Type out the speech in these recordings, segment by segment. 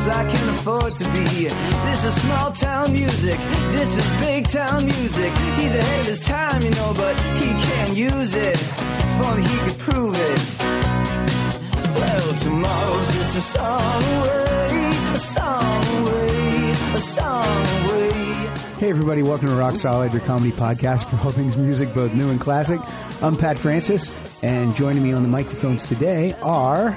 I can afford to be. This is small town music, this is big town music. He's ahead of his time, you know, but he can't use it. If only he could prove it. Well, tomorrow's just a song away, a song away, a song away. Hey everybody, welcome to Rock Solid, your comedy podcast for all things music, both new and classic. I'm Pat Francis, and joining me on the microphones today are...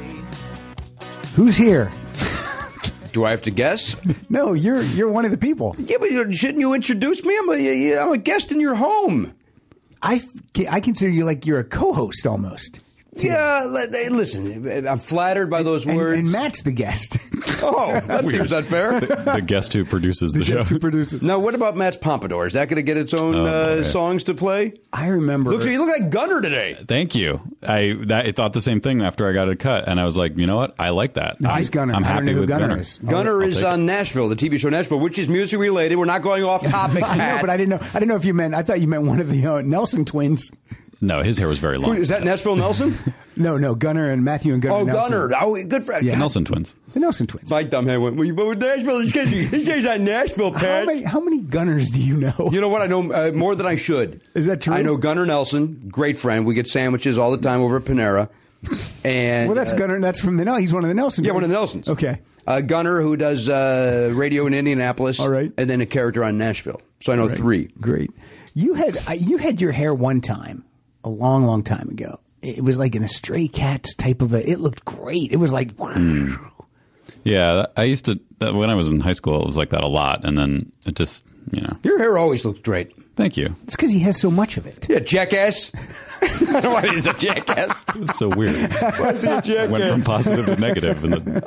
Who's here? Do I have to guess? No, you're one of the people. Yeah, but shouldn't you introduce me? I'm a guest in your home. I consider you like you're a co-host almost. Yeah, listen, I'm flattered by those words. And Matt's the guest. Oh, that seems unfair. The guest who produces the show. Guest who produces. Now, what about Matt's pompadour? Is that going to get its own songs to play? I remember. You look like Gunner today. Thank you. I thought the same thing after I got it cut, and I was like, you know what? I like that. Nice Gunner. I'm I don't happy know who with Gunner Gunner. is. Gunner is on Nashville, the TV show Nashville, which is music related. We're not going off topic. I know, but I didn't know if you meant. I thought you meant one of the Nelson twins. No, his hair was very long. Is that Nashville Nelson? No, Gunner and Matthew and Gunner. Oh, Nelson. Gunner. Oh, good for The Nelson twins. The Nelson twins. My dumb head went, well, with Nashville, his guy's on Nashville, Pat. How many Gunners do you know? You know what? I know more than I should. Is that true? I know Gunner Nelson, great friend. We get sandwiches all the time over at Panera. And well, that's Gunner. That's from the He's one of the Nelsons. Yeah, one of the Nelsons. Okay. Gunner, who does radio in Indianapolis. All right. And then a character on Nashville. So I know three. Great. You had your hair one time, a long, long time ago. It was like in a Stray Cats type of it looked great. It was like, wow. Yeah, I used to, when I was in high school, it was like that a lot. And then it just, Your hair always looks great. Thank you. It's because he has so much of it. Yeah, jackass. I don't know why he's a jackass. It's so weird. Why is he a jackass? Went from positive to negative.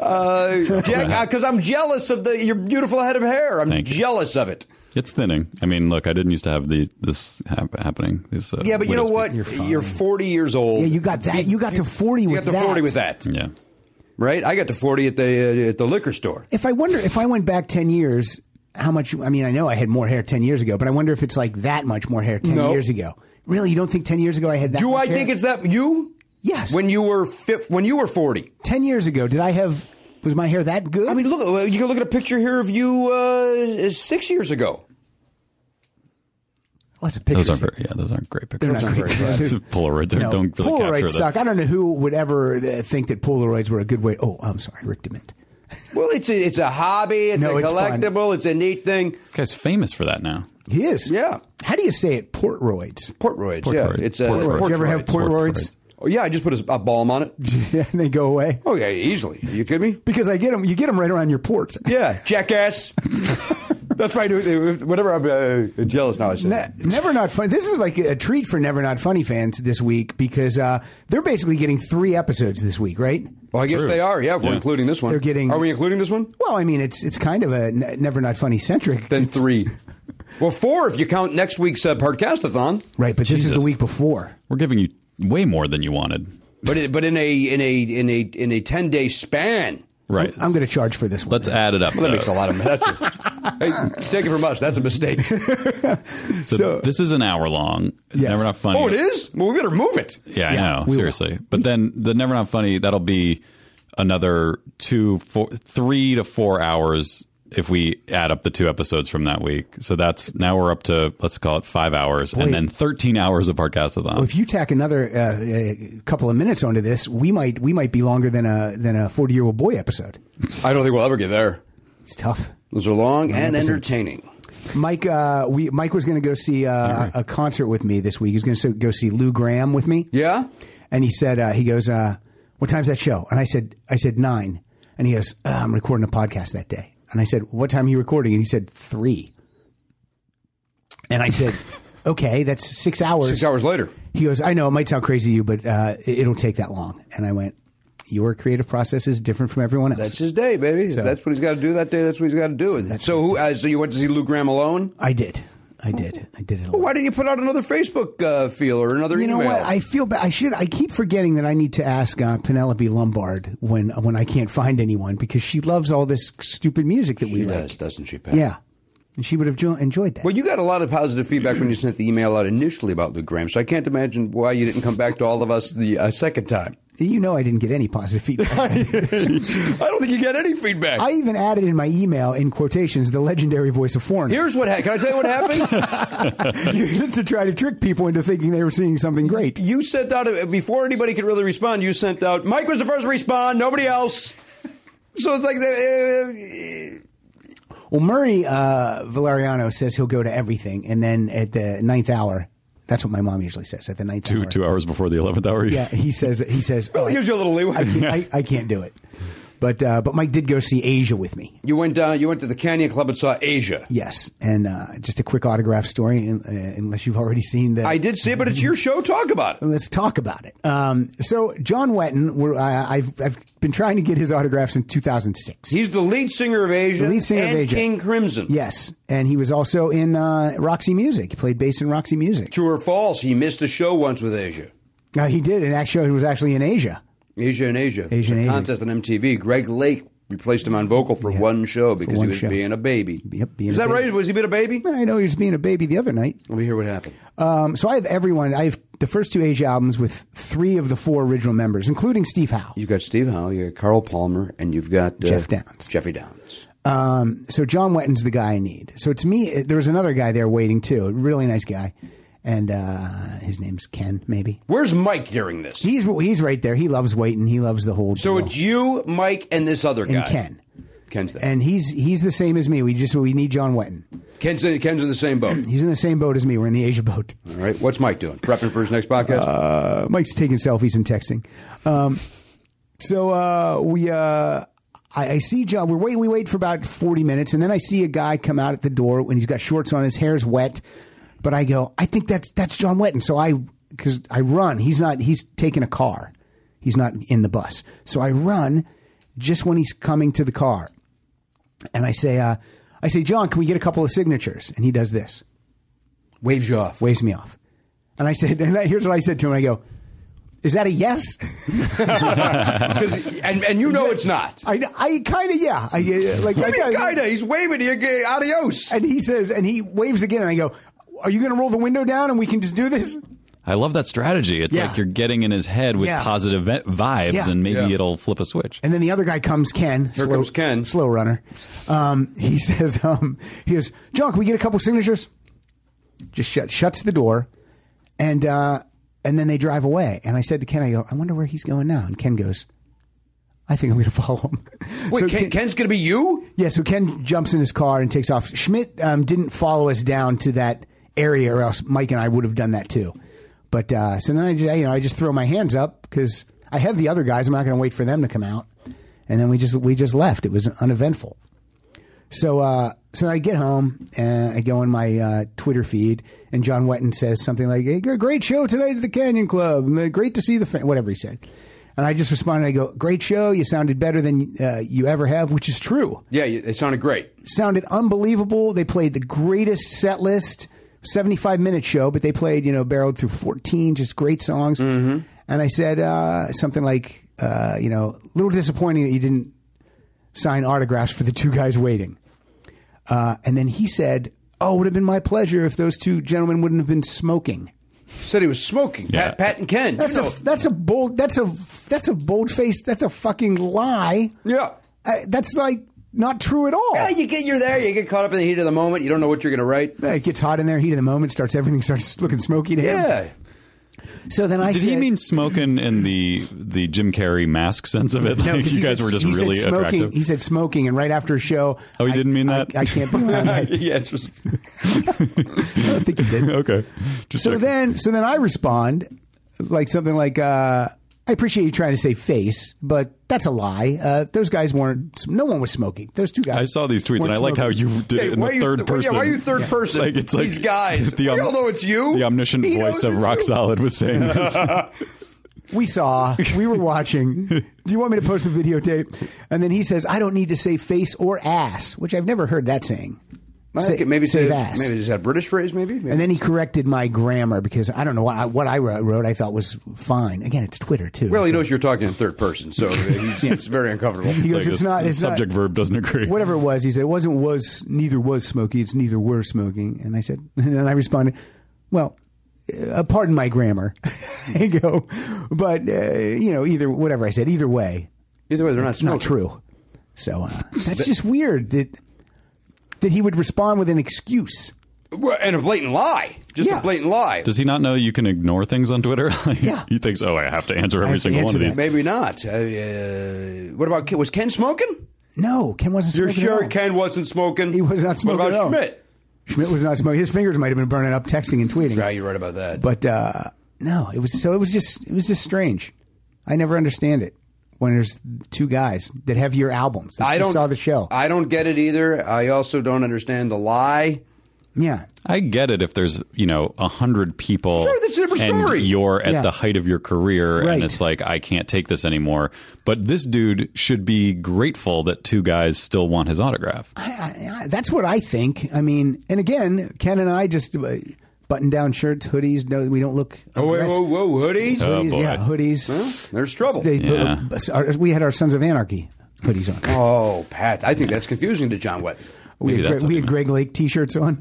Because I'm jealous of your beautiful head of hair. I'm jealous of it. It's thinning. I mean, look, I didn't used to have this happening. Yeah, but you know what? You're 40 years old. Yeah, you got that. You got to 40 with that. You got to 40 with that. Yeah. Right? I got to 40 at the liquor store. If I went back 10 years, how much? I mean, I know I had more hair 10 years ago, but I wonder if it's like that much more hair 10 years ago. Really? You don't think 10 years ago I had that much hair? Think it's that? You? Yes. When you were 40. 10 years ago, was my hair that good? I mean, look, you can look at a picture here of you 6 years ago. Lots of pictures. Those aren't great pictures. They're not very good. Polaroids don't really Polaroids capture suck. that. I don't know who would ever think that Polaroids were a good way. Oh, I'm sorry, Rick Dement. Well, it's a hobby. It's a collectible. It's a neat thing. This guy's famous for that now. He is. Yeah. How do you say it? Portroids. Portroids. Yeah. It's Portroids. Did you ever have Portroids? Oh yeah, I just put a balm on it. Yeah, and they go away. Oh yeah, easily. Are you kidding me? Because I get them. You get them right around your port. Yeah, jackass. That's right. Whatever. I'm jealous now. I say Never Not Funny. This is like a treat for Never Not Funny fans this week because they're basically getting 3 episodes this week, right? Well, I guess they are. Yeah, if we're including this one. They're getting. Are we including this one? Well, I mean, it's kind of a Never Not Funny centric. Then 3. Well, 4 if you count next week's Podcastathon. Right, but this is the week before. We're giving you way more than you wanted. But in a 10-day span. Right. I'm going to charge for this one. Let's add it up. Well, that makes a lot of hey, take it from us. That's a mistake. So this is an hour long. Yes. Never Not Funny. Oh, it is? Well, we better move it. Yeah, I know. Seriously. But then the Never Not Funny, that'll be another 3 to 4 hours if we add up the 2 episodes from that week. So now we're up to, let's call it 5 hours, and then 13 hours of Podcastathon. Well, if you tack another couple of minutes onto this, we might be longer than a 40-year-old boy episode. I don't think we'll ever get there. It's tough. Those are long and entertaining. Mike was going to go see a concert with me this week. He was going to go see Lou Gramm with me. Yeah? And he said, he goes, what time's that show? And I said 9. And he goes, I'm recording a podcast that day. And I said, what time are you recording? And he said 3. And I said, okay, that's 6 hours. 6 hours later. He goes, I know it might sound crazy to you, but it'll take that long. And I went, your creative process is different from everyone else. That's his day, baby. So, if that's what he's got to do that day, that's what he's got to do. So you went to see Lou Gramm alone? I did it alone. Well, why didn't you put out another Facebook feel or another email? You know what? I feel bad. I keep forgetting that I need to ask Penelope Lombard when I can't find anyone because she loves all this stupid music that we like. She does, doesn't she, Pat? Yeah. And she would have enjoyed that. Well, you got a lot of positive feedback when you sent the email out initially about Lou Gramm, so I can't imagine why you didn't come back to all of us the second time. You know I didn't get any positive feedback. I don't think you get any feedback. I even added in my email, in quotations, the legendary voice of Foreigner. Here's what happened. Can I tell you what happened? Just to try to trick people into thinking they were seeing something great. You sent out, before anybody could really respond, you sent out, Mike was the first to respond, nobody else. So it's like, Well, Murray Valeriano says he'll go to everything, and then at the 9th hour, that's what my mom usually says, at the 9th hour. 2 hours before the 11th hour? Yeah, he says, well, here's your little leeway. I can't do it. But Mike did go see Asia with me. You went to the Canyon Club and saw Asia. Yes, and just a quick autograph story, unless you've already seen that. I did see it, but it's your show. Talk about it. Let's talk about it. So John Wetton, I've been trying to get his autograph since 2006. He's the lead singer of Asia. The lead singer and of Asia. King Crimson. Yes, and he was also in Roxy Music. He played bass in Roxy Music. True or false? He missed a show once with Asia. He did, and actually he was actually in Asia. Asia in Asia. Asia in a Asia. contest on MTV. Greg Lake replaced him on vocal for one show because he was being a baby. Yep, Is that right? Was he being a baby? I know he was being a baby the other night. Let me hear what happened. So I have everyone. I have the first 2 Asia albums with 3 of the 4 original members, including Steve Howe. You've got Steve Howe, you got Carl Palmer, and you've got Jeff Downs. Jeffy Downs. So John Wetton's the guy I need. So it's me. There was another guy there waiting too. A really nice guy. And his name's Ken, maybe. Where's Mike during this? He's right there. He loves waiting. He loves the whole So deal. it's you, Mike, and this other guy. And Ken. Ken's there. And he's the same as me. We need John Wetton. Ken's in the same boat. He's in the same boat as me. We're in the Asia boat. All right. What's Mike doing? Prepping for his next podcast? Mike's taking selfies and texting. I see John. We wait for about 40 minutes, and then I see a guy come out at the door when he's got shorts on. His hair's wet. But I go, I think that's John Wetton. So because I run. He's taking a car. He's not in the bus. So I run just when he's coming to the car. And I say, John, can we get a couple of signatures? And he does this. Waves you off. Waves me off. And I said, here's what I said to him. I go, is that a yes? and you know it's not. I kind of, yeah. Kind of. He's waving to you, adios. And he says, and he waves again. And I go, are you going to roll the window down and we can just do this? I love that strategy. It's like you're getting in his head with positive vibes, and maybe it'll flip a switch. And then the other guy comes, Ken. Here comes Ken. Slow runner. He says, he goes, John, can we get a couple signatures? Just shuts the door. And then they drive away. And I said to Ken, I go, I wonder where he's going now. And Ken goes, I think I'm going to follow him. Wait, so Ken's going to be you? Yeah, so Ken jumps in his car and takes off. Schmidt didn't follow us down to that area, or else Mike and I would have done that too. But so then I just throw my hands up because I have the other guys. I'm not going to wait for them to come out. And then we just left. It was uneventful. So I get home and I go in my Twitter feed, and John Wetton says something like, "Hey, great show tonight at the Canyon Club. Great to see the whatever he said." And I just responded. I go, "Great show. You sounded better than you ever have," which is true. Yeah, it sounded great. Sounded unbelievable. They played the greatest set list. 75-minute show, but they played, barreled through 14 just great songs. Mm-hmm. And I said something like, a little disappointing that you didn't sign autographs for the 2 guys waiting. And then he said, "Oh, it would have been my pleasure if those 2 gentlemen wouldn't have been smoking." Said he was smoking. Yeah. Pat and Ken. That's a bold face. That's a fucking lie. Yeah. That's like not true at all. Yeah, you're there. You get caught up in the heat of the moment. You don't know what you're going to write. It gets hot in there. Heat of the moment everything starts looking smoky to him. Yeah. So then Did he mean smoking in the Jim Carrey mask sense of it? No, Like you guys were just really attractive. He said smoking, and right after a show. Oh, he didn't mean that? I can't be around that. Yeah, it's just. I think he did. Okay. So then I respond something like, "I appreciate you trying to say face, but that's a lie. Those guys weren't. No one was smoking. Those 2 guys. I saw these tweets, and I like how you did it in the third person. Yeah, why are you third person? It's like these guys. We all know it's you. The omniscient voice of Rock Solid was saying this. We were watching. Do you want me to post the videotape? And then he says, "I don't need to say face or ass," which I've never heard that saying. Maybe save ass. Maybe is that a British phrase? Maybe. And then he corrected my grammar because I don't know what I wrote. I thought was fine. Again, it's Twitter too. Well, he so. knows you're talking in third person, so he's very uncomfortable. He goes, Like it's not. It's subject not, verb doesn't agree. Whatever it was, he said it neither was smoky. It's neither were smoking. And I said, and then I responded, well, pardon my grammar. I go, but whatever I said, either way, Either way, they're not it's not smoking. true. So that's just weird that he would respond with an excuse. Well, and a blatant lie. Just Yeah. a blatant lie. Does he not know you can ignore things on Twitter? Like, Yeah. He thinks, I have to answer I every have to single one answer of these. that. Maybe not. What about Ken? Was Ken smoking? No, Ken wasn't You're smoking. sure at all. Ken wasn't smoking? He was not smoking What at all. about Schmidt? Schmidt was not smoking. His fingers might have been burning up texting and tweeting. Right, you're right about that. But no, it was just strange. I never understand it when there's two guys that have your albums. That just saw the show. I don't get it either. I also don't understand the lie. Yeah. I get it if there's 100 people. Sure, that's a different and story. You're at Yeah. the height of your career, Right. and it's like I can't take this anymore. But this dude should be grateful that two guys still want his autograph. That's what I think. I mean, and again, Ken and I just button down shirts, hoodies. No, we don't look. Oh, wait, aggressive. whoa, hoodies? Oh, Hoodies, boy. yeah, hoodies. Well, there's trouble. We had our Sons of Anarchy hoodies on. Oh, Pat, I think that's confusing to John Wett. We Maybe that's had something. Greg Lake T-shirts on.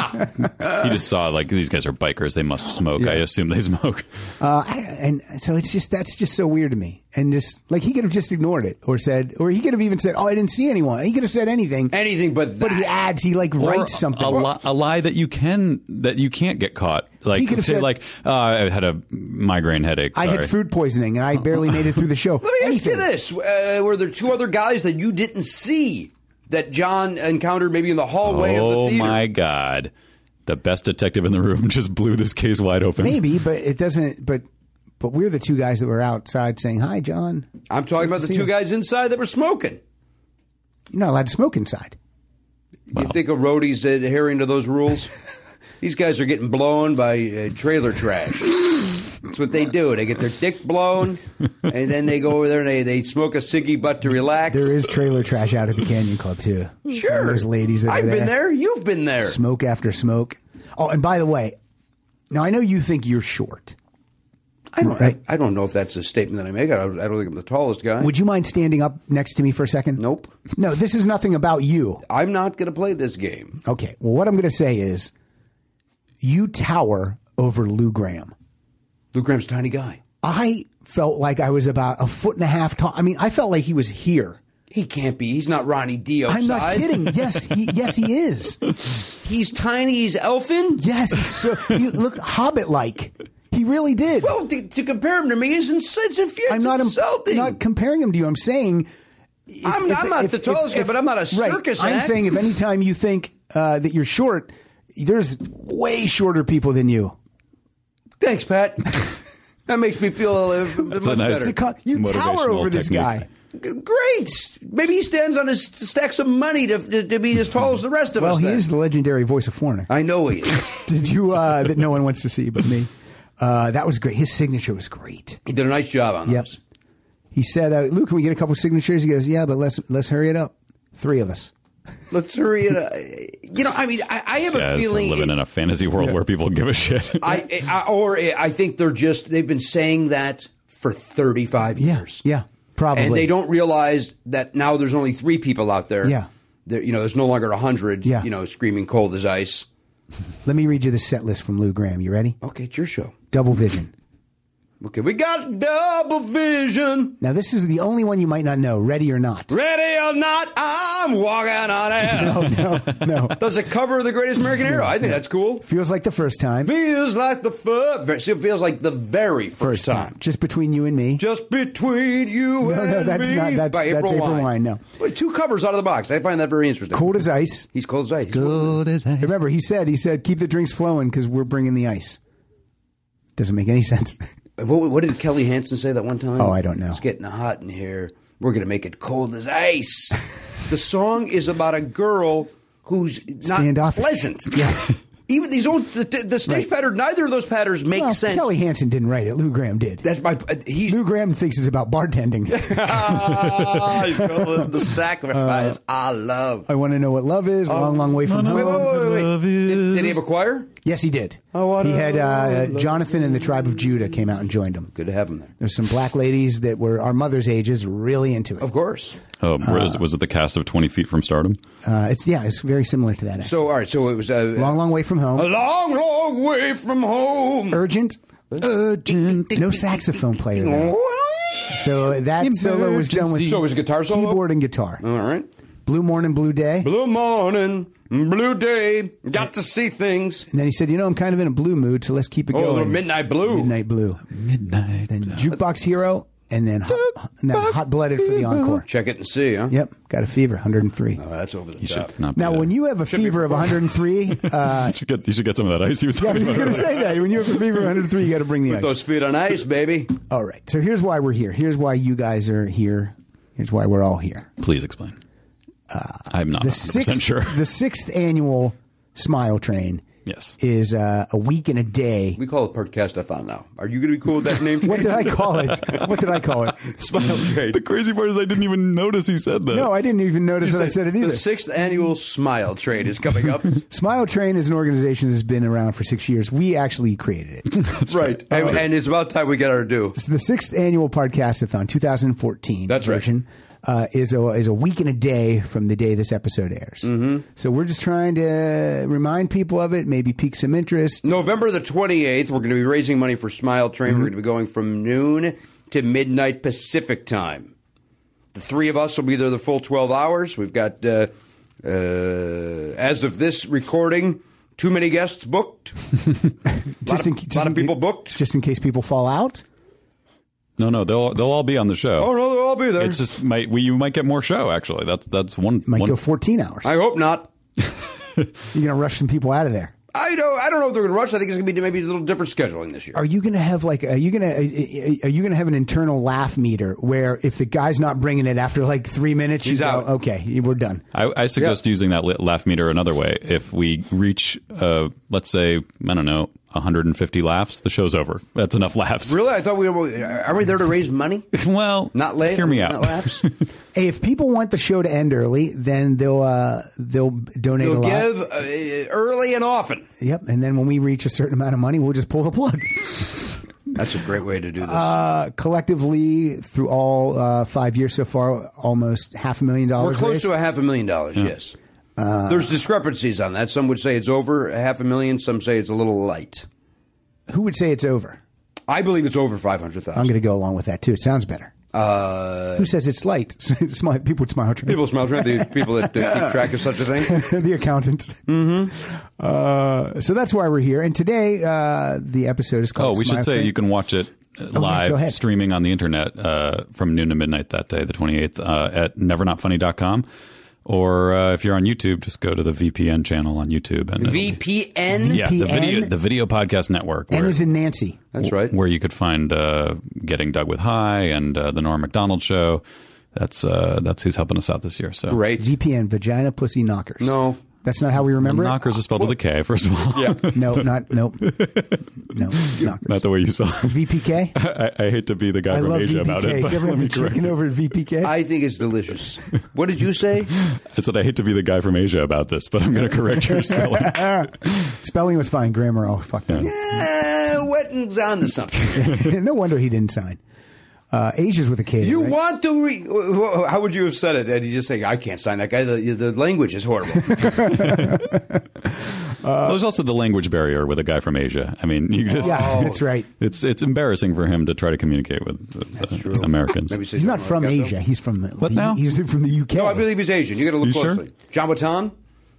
He just saw like these guys are bikers; they must smoke. I assume they smoke. And so that's just so weird to me. And just like he could have just ignored it or said, or he could have even said, "Oh, I didn't see anyone." He could have said anything. Anything but that. But he adds, he like Or writes something. a lie that you can't get caught. Like He could have say said- like I had a migraine headache. I Sorry. had food poisoning and I barely made it through the show. Let me ask you Anything. this. Were there two other guys that you didn't see that John encountered maybe in the hallway of Oh the theater? my God. The best detective in the room just blew this case wide open. Maybe, but it doesn't. But we're the two guys that were outside saying, "Hi, John." I'm talking about the See two you. guys inside that were smoking. You're not allowed to smoke inside. You think a roadie's adhering to those rules? These guys are getting blown by trailer trash. That's what they do. They get their dick blown, and then they go over there and they smoke a ciggy butt to relax. There is trailer trash out at the Canyon Club too. Some Sure. of those ladies that I've are been there. You've been there. Smoke after smoke. Oh, and by the way, now I know you think you're short. Right. I don't know if that's a statement that I make. I don't think I'm the tallest guy. Would you mind standing up next to me for a second? Nope. No, this is nothing about you. I'm not going to play this game. Okay. Well, what I'm going to say is you tower over Lou Graham. Lou Graham's a tiny guy. I felt like I was about 1.5 feet tall. I mean, I felt like he was here. He can't be. He's not Ronnie Dio. I'm not kidding. Yes, he is. He's tiny. He's elfin. Yes, he's so he look Hobbit-like. He really did. Well, to compare him to me is insulting. I'm not comparing him to you. I'm saying I'm not the tallest guy, but I'm not a circus I'm act. saying if any time you think that you're short, there's way shorter people than you. Thanks, Pat. That makes me feel much a nice- better. You tower Motivational over this technique. guy. Great. Maybe he stands on his stacks of money to be as tall as the rest of Well, us. he then. is the legendary voice of Foreigner. I know he is. Did you that no one wants to see but me? That was great. His signature was great. He did a nice job on Yep. those. He said, "Luke, can we get a couple signatures?" He goes, "Yeah, but let's hurry it up. 3 of us." Let's hurry it up. I have a Guys are feeling living in a fantasy world where people give a shit. I think they've been saying that for 35 years. Yeah, probably. And they don't realize that now there's only 3 people out there. Yeah. There's no longer 100, Yeah. screaming cold as ice. Let me read you the set list from Lou Graham. You ready? Okay, it's your show. Double Vision. Okay, we got Double Vision. Now, this is the only one you might not know. Ready or not? Ready or not, I'm walking on air. No. Does a cover of The Greatest American Hero. I think that's cool. Feels like the first time. Feels like feels like the very first time. Just between you and me. Just between you and No, that's me. not. That's by April April Wine. No. Wait, 2 covers out of the box. I find that very interesting. Cold as ice. He's cold as ice. as ice. Remember, he said, keep the drinks flowing because we're bringing the ice. Doesn't make any sense. What did Kelly Hansen say that one time? Oh, I don't know. It's getting hot in here. We're going to make it cold as ice. The song is about a girl who's not Standoffish. pleasant. Yeah. Even these old the stage pattern. Neither of those patterns make Well, sense. Kelly Hansen didn't write it. Lou Graham did. That's my. Lou Graham thinks it's about bartending. He's going the sacrifice I love. I want to know what love is. Long, long way from home. Wait. Did he have a choir? Yes, he did. Oh, He had Jonathan and the Tribe of Judah came out and joined him. Good to have him there. There's some black ladies that were our mother's ages, really into it. Of course. Oh, was it the cast of 20 Feet from Stardom? It's very similar to that. Actually. So all right. So it was Long, long way from home. a long, long way from home. Urgent. No saxophone player though. So that solo was done with So it was a guitar solo? keyboard and guitar. All right. Blue Morning, Blue Day. Blue morning, blue day. Got to see things. And then he said, I'm kind of in a blue mood, so let's keep it Oh, a going. little midnight blue. Midnight Blue. Midnight. Then Jukebox Hero, and then Hot Blooded for the encore. Check it and see, huh? Yep, got a fever, 103. Oh, that's over the You top. should not. Be Now, when you have a fever of 103, you should get some of that ice. He was I talking was just about going to say that. When you have a fever of 103, you got to bring the Put ice. those feet on ice, baby. All right, so here's why we're here. Here's why you guys are here. Here's why we're all here. Please explain. I'm not The 100% sure. The sixth annual Smile Train Yes. is a week and a day. We call it Podcastathon now. Are you going to be cool with that name? What did I call it? Smile Train. The crazy part is I didn't even notice he said that. No, I didn't even notice that I said it either. The 6th annual Smile Train is coming up. Smile Train is an organization that's been around for 6 years. We actually created it. That's Right. And it's about time we get our due. It's the sixth annual Podcastathon, 2014 That's right. version. Is a week and a day from the day this episode airs. Mm-hmm. So we're just trying to remind people of it, maybe pique some interest. November the 28th, we're going to be raising money for Smile Train. We're going to be going from noon to midnight Pacific time. The three of us will be there the full 12 hours. We've got, as of this recording, too many guests booked. A lot of people booked. Just in case people fall out. No, they'll all be on the show. Oh, no, they'll all be there. It's just you might get more show. Actually, that's one. Might one go 14 hours. I hope not. You're going to rush some people out of there. I don't know if they're going to rush. I think it's going to be maybe a little different scheduling this year. Are you going to have are you going to have an internal laugh meter where if the guy's not bringing it after like 3 minutes, He's you go, out. okay, we're done. I suggest using that laugh meter another way. If we reach, let's say, I don't know, 150 laughs, the show's over. That's enough laughs. Really? I thought are we there to raise money? Well, Not late. Hear me out. Not laughs. Hey, if people want the show to end early, then they'll donate a They'll lot. give early and often. Yep, and then when we reach a certain amount of money, we'll just pull the plug. That's a great way to do this. Collectively, through all 5 years so far, almost $500,000. We're close raised. to $500,000, yes. There's discrepancies on that. Some would say it's over $500,000. Some say it's a little light. Who would say it's over? I believe it's over 500,000. I'm going to go along with that too. It sounds better. Who says it's light? People would smile. People smile train. The people that keep track of such a thing. The accountant. Mm-hmm. So that's why we're here. And today, the episode is called. we should Smile say Train. you can watch it go ahead. live streaming on the internet from noon to midnight that day, the 28th, at nevernotfunny.com. Or if you're on YouTube, just go to the VPN channel on YouTube. And VPN? yeah, VPN? the video podcast network. N is in Nancy. That's right. Where you could find Getting Dug with High and the Norm Macdonald Show. That's who's helping us out this year. So Great. VPN, Vagina Pussy Knockers. No. That's not how we remember it? Knockers is spelled with a K, first of all. Yeah. No, Knockers. Not the way you spell it. VPK? I hate to be the guy I from love Asia VPK. about it, but You ever let have me the correct chicken it. over at VPK? I think it's delicious. What did you say? I said I hate to be the guy from Asia about this, but I'm going to correct your spelling. Spelling was fine. Grammar, oh, fuck that. Wetton's on to something. No wonder he didn't sign. Asia's with a K. You right? want to how would you have said it? And you just say, I can't sign that guy. The language is horrible. Well, there's also the language barrier with a guy from Asia. I mean, you just Yeah, that's right. It's embarrassing for him to try to communicate with Americans. Maybe say He's not something from like that, Asia. though. He's from What now? He's from the UK. No, I believe he's Asian. You got to look You sure? closely. John Watan?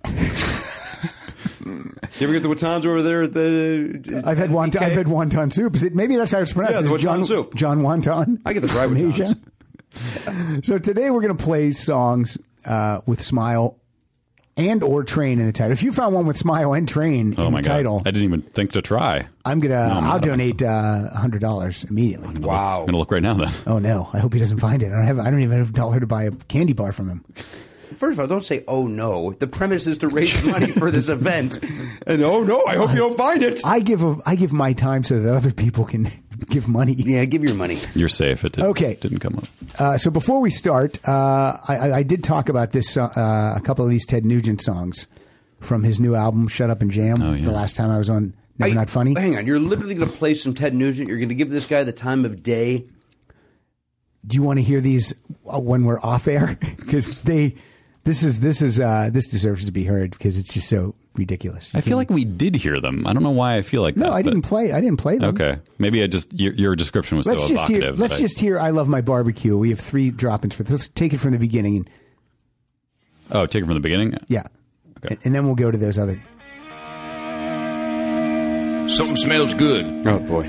You ever get the Watans over there at the? I've had wonton soup. Maybe that's how it's pronounced. Yeah, the Is it wonton soup. John Wonton. I get the dry from wontons. Asia. So today we're going to play songs with Smile and or Train in the title. If you found one with Smile and Train Oh in my the title, God. I didn't even think to try. I'll donate $100 immediately. Wow. I'm going to look right now then. Oh no! I hope he doesn't find it. I don't even have a dollar to buy a candy bar from him. First of all, don't say, oh, no. The premise is to raise money for this event. And, oh, no, I hope you don't find it. I give my time so that other people can give money. Yeah, give your money. You're safe. It didn't come up. So before we start, I did talk about this, a couple of these Ted Nugent songs from his new album, Shut Up and Jam, the last time I was on Never Not Funny. Hang on. You're literally going to play some Ted Nugent? You're going to give this guy the time of day? Do you want to hear these when we're off air? Because this deserves to be heard because it's just so ridiculous. I feel like we did hear them. I don't know why I feel like that. No, I didn't play them. Okay. Maybe your description was so evocative. Let's just hear I Love My Barbecue. We have 3 drop-ins for this. Let's take it from the beginning. Oh, take it from the beginning? Yeah. Okay. And then we'll go to those other. Something smells good. Oh, boy.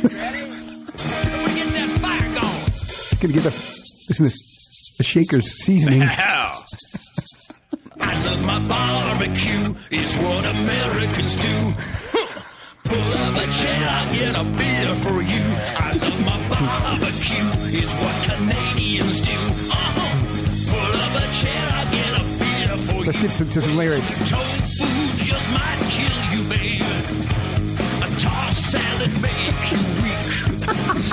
Gonna get listen to this, the Shaker's seasoning. I love my barbecue, is what Americans do. Pull up a chair, I'll get a beer for you. I love my barbecue, is what Canadians do. Pull up a chair, I'll get a beer for you. Let's get to some lyrics. Tofu just might kill you, babe. A tossed salad make you weak.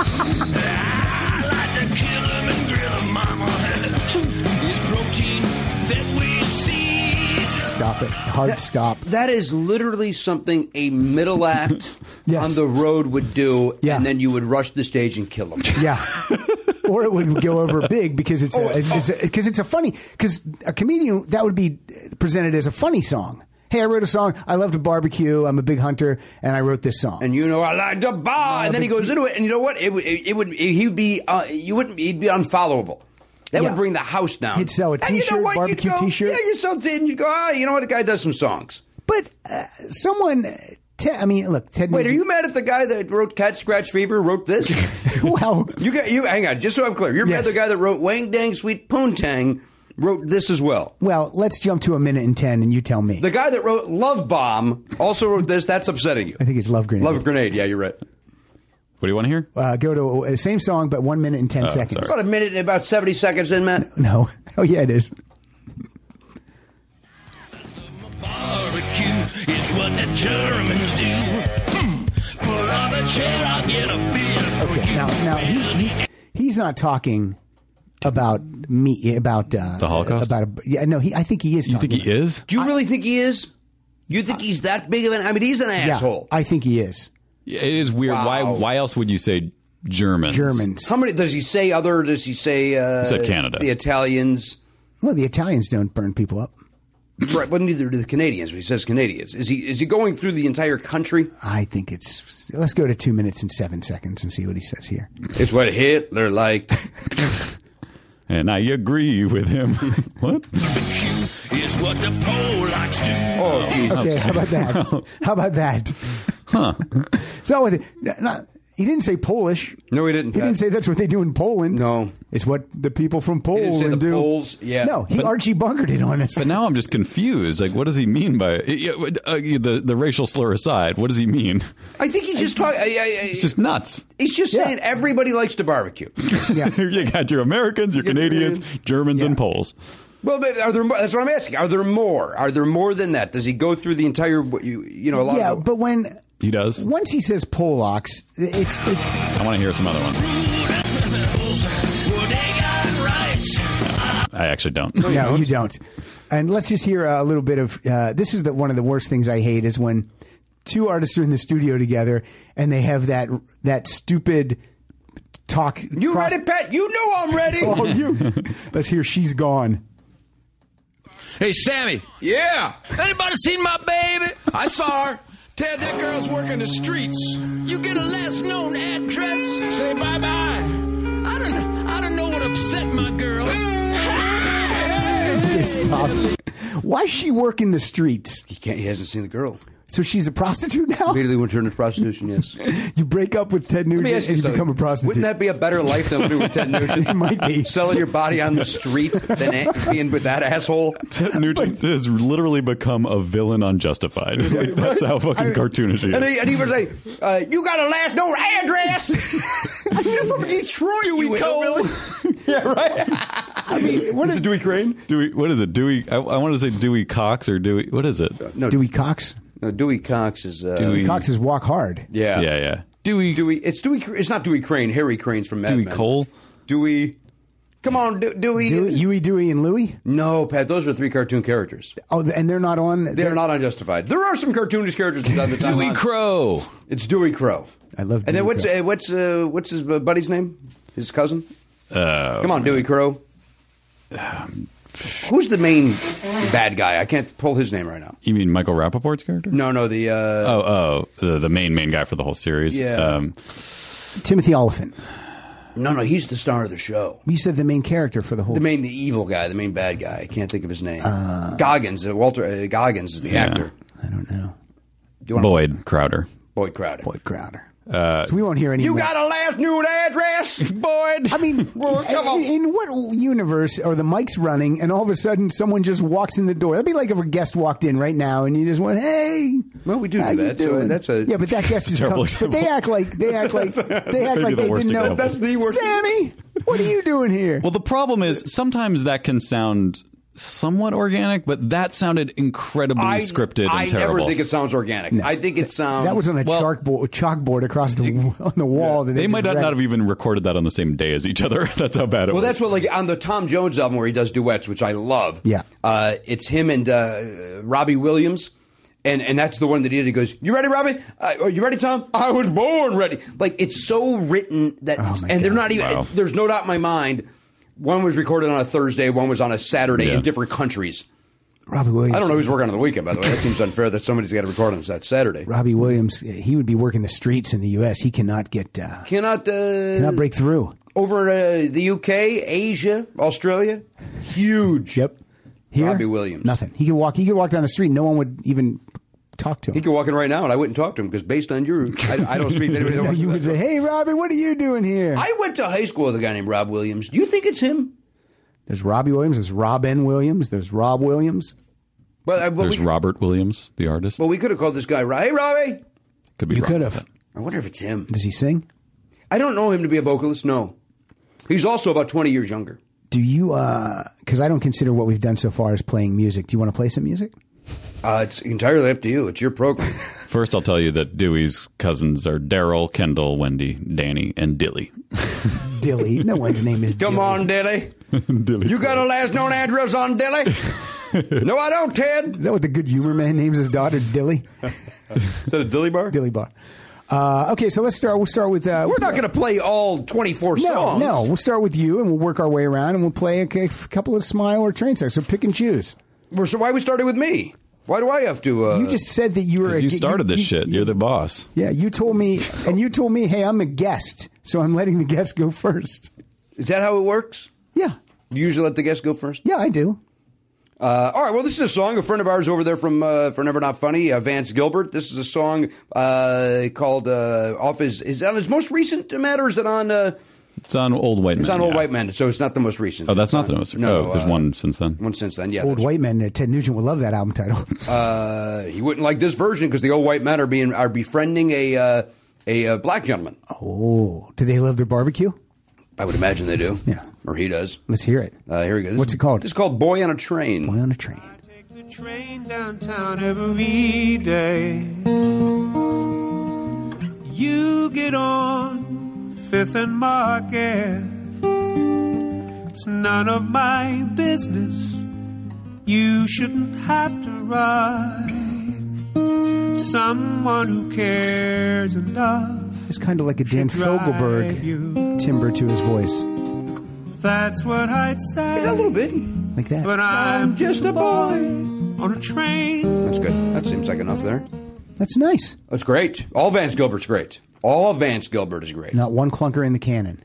I like to kill them and grill them, mama. Is protein that we see. Stop it. Hard stop. That is literally something a middle act Yes. on the road would do, Yeah. and then you would rush the stage and kill them. Yeah. Or it would go over big because it's a funny, because a comedian, that would be presented as a funny song. Hey, I wrote a song. I love to barbecue. I'm a big hunter, and I wrote this song. And I like to bar, and then he goes into it, and you know what? He'd be unfollowable. That Yeah. would bring the house down. He'd sell a And you know t-shirt, what? barbecue You'd go, t-shirt. Yeah, you sell it, and you go, you know what? The guy does some songs. But someone, look, Ted. Wait, are Nugent- you mad at the guy that wrote Cat Scratch Fever? Wrote this? Well, you hang on, just so I'm clear. You're mad at Yes. the guy that wrote Wang Dang Sweet Poontang wrote this as well. well, let's jump to 1:10, and you tell me. The guy that wrote Love Bomb also wrote this. That's upsetting you. I think it's Love Grenade. Love Grenade. Yeah, you're right. What do you want to hear? Go to the same song, but 1:10 seconds. About a minute and about 70 seconds in, Matt. No. Oh, yeah, it is. Barbecue is what the Germans do. Pull up a chair, I'll get a beer for Okay. you. Now he's not talking about me about The Holocaust? I think he is. You talking think he is? Do you really think he is? You think he's that big of an... I mean, he's an Yeah, asshole. I think he is. It is weird. Wow. Why else would you say Germans? Germans. How many... Does he say other... Does he say... He said Canada. The Italians... Well, the Italians don't burn people up. Right, but neither do the Canadians. But he says Canadians. Is he going through the entire country? I think it's. Let's go to 2:07 and see what he says here. It's what Hitler liked. And I agree with him. What? Is what the Polacks do. Oh, Jesus. Okay, how about that? How about that? Huh. So he didn't say Polish. No, he didn't. He didn't say that's what they do in Poland. No. It's what the people from didn't Poland say the do. Poles, yeah. No, he Archie Bunkered it on us. But now I'm just confused. Like, what does he mean by the racial slur aside? What does he mean? I think he's just talking... It's just nuts. He's just saying everybody likes to barbecue. Yeah. You got your Americans, your Canadians, Germans, and Poles. Well, are there more? That's what I'm asking. Are there more? Are there more than that? Does he go through the entire... a lot Yeah, of... but when... He does. Once he says Polacks, it's I want to hear some other ones. I actually don't. no, you don't. And let's just hear a little bit of this is one of the worst things I hate is when two artists are in the studio together and they have that stupid talk. You ready, Pat? You know I'm ready. Oh, you. Let's hear She's Gone. Hey, Sammy. Yeah. Anybody seen my baby? I saw her. Ted, that girl's working the streets. You get a last known address? Say bye-bye. I don't know what upset my girl. Okay, stop. Why is she working the streets? He hasn't seen the girl. So she's a prostitute now? Immediately went to turn to prostitution, yes. You break up with Ted Let me Nugent ask and you something. become a prostitute. Wouldn't that be a better life than living with Ted Nugent? It might be. Selling your body on the street than being with that asshole? Ted Nugent has literally become a villain on Justified. Like, that's how fucking cartoonish he is. And he would say, you got a last known address? I'm from Detroit, you hillbilly. Yeah, right. I mean, what Is it Dewey Crane? Dewey, what is it? Dewey? I want to say Dewey Cox or Dewey. What is it? No, Dewey Cox? No, Dewey Cox is. Dewey- Cox is Walk Hard. Yeah. Yeah. Dewey. It's Dewey. It's not Dewey Crane. Harry Crane's from Mad Dewey Men. Cole. Dewey. Come on, Dewey. Huey, Dewey, and Louie? No, Pat. Those are 3 cartoon characters. Oh, and they're not on. They're not unjustified. There are some cartoonish characters from time to time. Dewey Crow. It's Dewey Crow. I love And then Dewey what's his buddy's name? His cousin? Come on, Dewey Crow. Who's the main bad guy? I can't pull his name right now. You mean Michael Rappaport's character? No, the the main guy for the whole series. Yeah. Timothy Oliphant. no, he's the star of the show. You said the main character for the whole. The evil guy, the main bad guy. I can't think of his name. Goggins. Walter Goggins is the actor. I don't know. Do you wanna- Boyd Crowder. Boyd Crowder. Boyd Crowder. So we won't hear any. You more. got a last new address, Boyd? I mean, Well, come on. in what universe are the mics running and all of a sudden someone just walks in the door? That'd be like if a guest walked in right now and you just went, "Hey." Well, we do how you that. So doing? that's a yeah, but that guest is Terrible coming. But they act like they Maybe the they worst didn't know. example. That's the worst. Sammy, what are you doing here? Well, the problem is sometimes that can sound somewhat organic, but that sounded incredibly scripted and terrible. I never think it sounds organic. I think it sounds. That was on a well- chalkboard across on the wall. That They might just not read. have even recorded that on the same day as each other. That's how bad it Well, was. that's what, like, on the Tom Jones album where he does duets, which I love. Yeah. It's him and Robbie Williams. And that's the one that he did. He goes, "You ready, Robbie? Are you ready, Tom? I was born ready." Like, it's so written that, Oh, my and they're God. not even. Wow. There's no doubt in my mind. One was recorded on a Thursday. One was on a Saturday Yeah. in different countries. Robbie Williams. I don't know who's working on the weekend. By the way, that seems unfair that somebody's got to record on that Saturday. Robbie Williams. He would be working the streets in the U.S. He cannot get. Cannot Cannot break through. over the UK, Asia, Australia. Huge. Yep. Here, Robbie Williams. Nothing. He could walk. He could walk down the street. No one would even talk to him. He could walk in right now, and I wouldn't talk to him because based on your, I don't speak to anybody. That works You for would that. say, "Hey, Robbie, what are you doing here?" I went to high school with a guy named Rob Williams. Do you think it's him? There's Robbie Williams. There's Robin Williams. There's Rob Williams. Well, There's Robert Williams, the artist. we could have called this guy. Hey, Robbie. Could be You wrong could with have. that. I wonder if it's him. Does he sing? I don't know him to be a vocalist. No, he's also about 20 years younger. Do you? Because I don't consider what we've done so far as playing music. Do you want to play some music? It's entirely up to you. It's your program. First, I'll tell you that Dewey's cousins are Daryl, Kendall, Wendy, Danny, and Dilly. Dilly. No one's name is Come Dilly. on, Dilly. Dilly. You got a last known address on Dilly? No, I don't, Ted. Is that what the Good Humor Man names his daughter? Dilly. Is that a Dilly bar? Dilly Bar. Okay, so let's start. We'll start with. We're not going to play all 24 songs. No. We'll start with you, and we'll work our way around, and we'll play a couple of Smile or Train songs. So pick and choose. So why we started with me? Why do I have to? You just said that you were. 'Cause you started this shit. You're the boss. Yeah, you told me, and you told me, hey, I'm a guest, so I'm letting the guest go first. Is that how it works? Yeah, You usually let the guest go first? yeah, I do. All right. Well, this is a song. A friend of ours over there from for Never Not Funny, Vance Gilbert. This is a song called off his on his most recent matter. Or is it on? It's on Old White Men. It's on Old yeah. White Men, so it's not the most recent. Oh, that's It's not on- the most. No, there's one since then. One since then. Yeah. Old that's- White Men. Ted Nugent would love that album title. He wouldn't like this version because the Old White Men are befriending a black gentleman. Oh, do they love their barbecue? I would imagine they do. Yeah. Or he does. Let's hear it. Here he goes. What's it called? It's called Boy on a Train. Boy on a Train. Take the train downtown every day. You get on Fifth and Market. It's none of my business. You shouldn't have to ride. Someone who cares enough. It's kind of like a Dan should drive Fogelberg you. timbre to his voice, That's what I'd say. A little bit. like that. But I'm just a boy on a train. That's good. That seems like enough there. That's nice. That's great. All Vance Gilbert's great. All of Vance Gilbert is great. Not one clunker in the canon.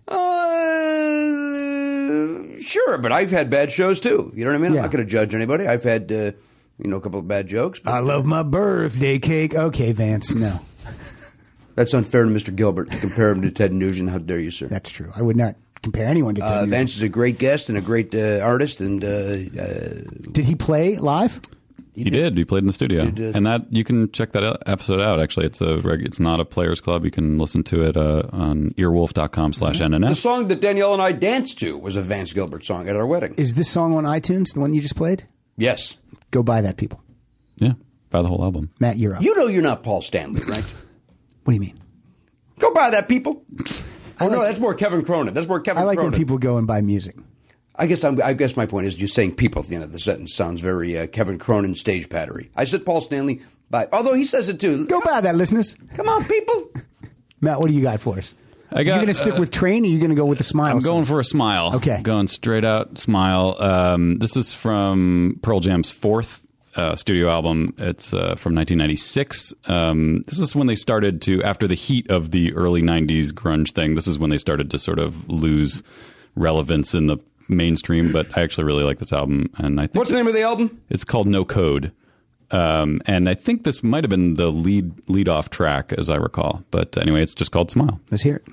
Sure, but I've had bad shows too. You know what I mean? Yeah. I'm not going to judge anybody. I've had a couple of bad jokes. But I love my birthday cake. Okay, Vance. No, that's unfair to Mr. Gilbert to compare him to Ted Nugent. How dare you, sir? that's true. I would not compare anyone to Ted Nugent. Vance is a great guest and a great artist. And Did he play live? He did. He played in the studio, Did. and that you can check that episode out. Actually, it's not a Players Club. You can listen to it on earwolf.com/NNS. The song that Danielle and I danced to was a Vance Gilbert song at our wedding. Is this song on iTunes, the one you just played? Yes. Go buy that, people. Yeah, buy the whole album. Matt, you're up. You know you're not Paul Stanley, right? What do you mean? Go buy that, people. I No, like- that's more Kevin Cronin. That's more Kevin I like Cronin. when people go and buy music. I guess my point is you saying people at the end of the sentence sounds very Kevin Cronin stage pattery. I said Paul Stanley, although he says it too. Go buy that, listeners. Come on, people. Matt, what do you got for us? I got. You going to stick with Train, or you going to go with a smile? I'm going for a smile. Okay. Going straight out smile. This is from Pearl Jam's fourth studio album. It's from 1996. This is when they started to, after the heat of the early 90s grunge thing, this is when they started to sort of lose relevance in the mainstream. But I actually really like this album. And I think What's the name of the album? it's called No Code. And I think this might have been the lead off track, as I recall. But anyway, it's just called Smile. Let's hear it.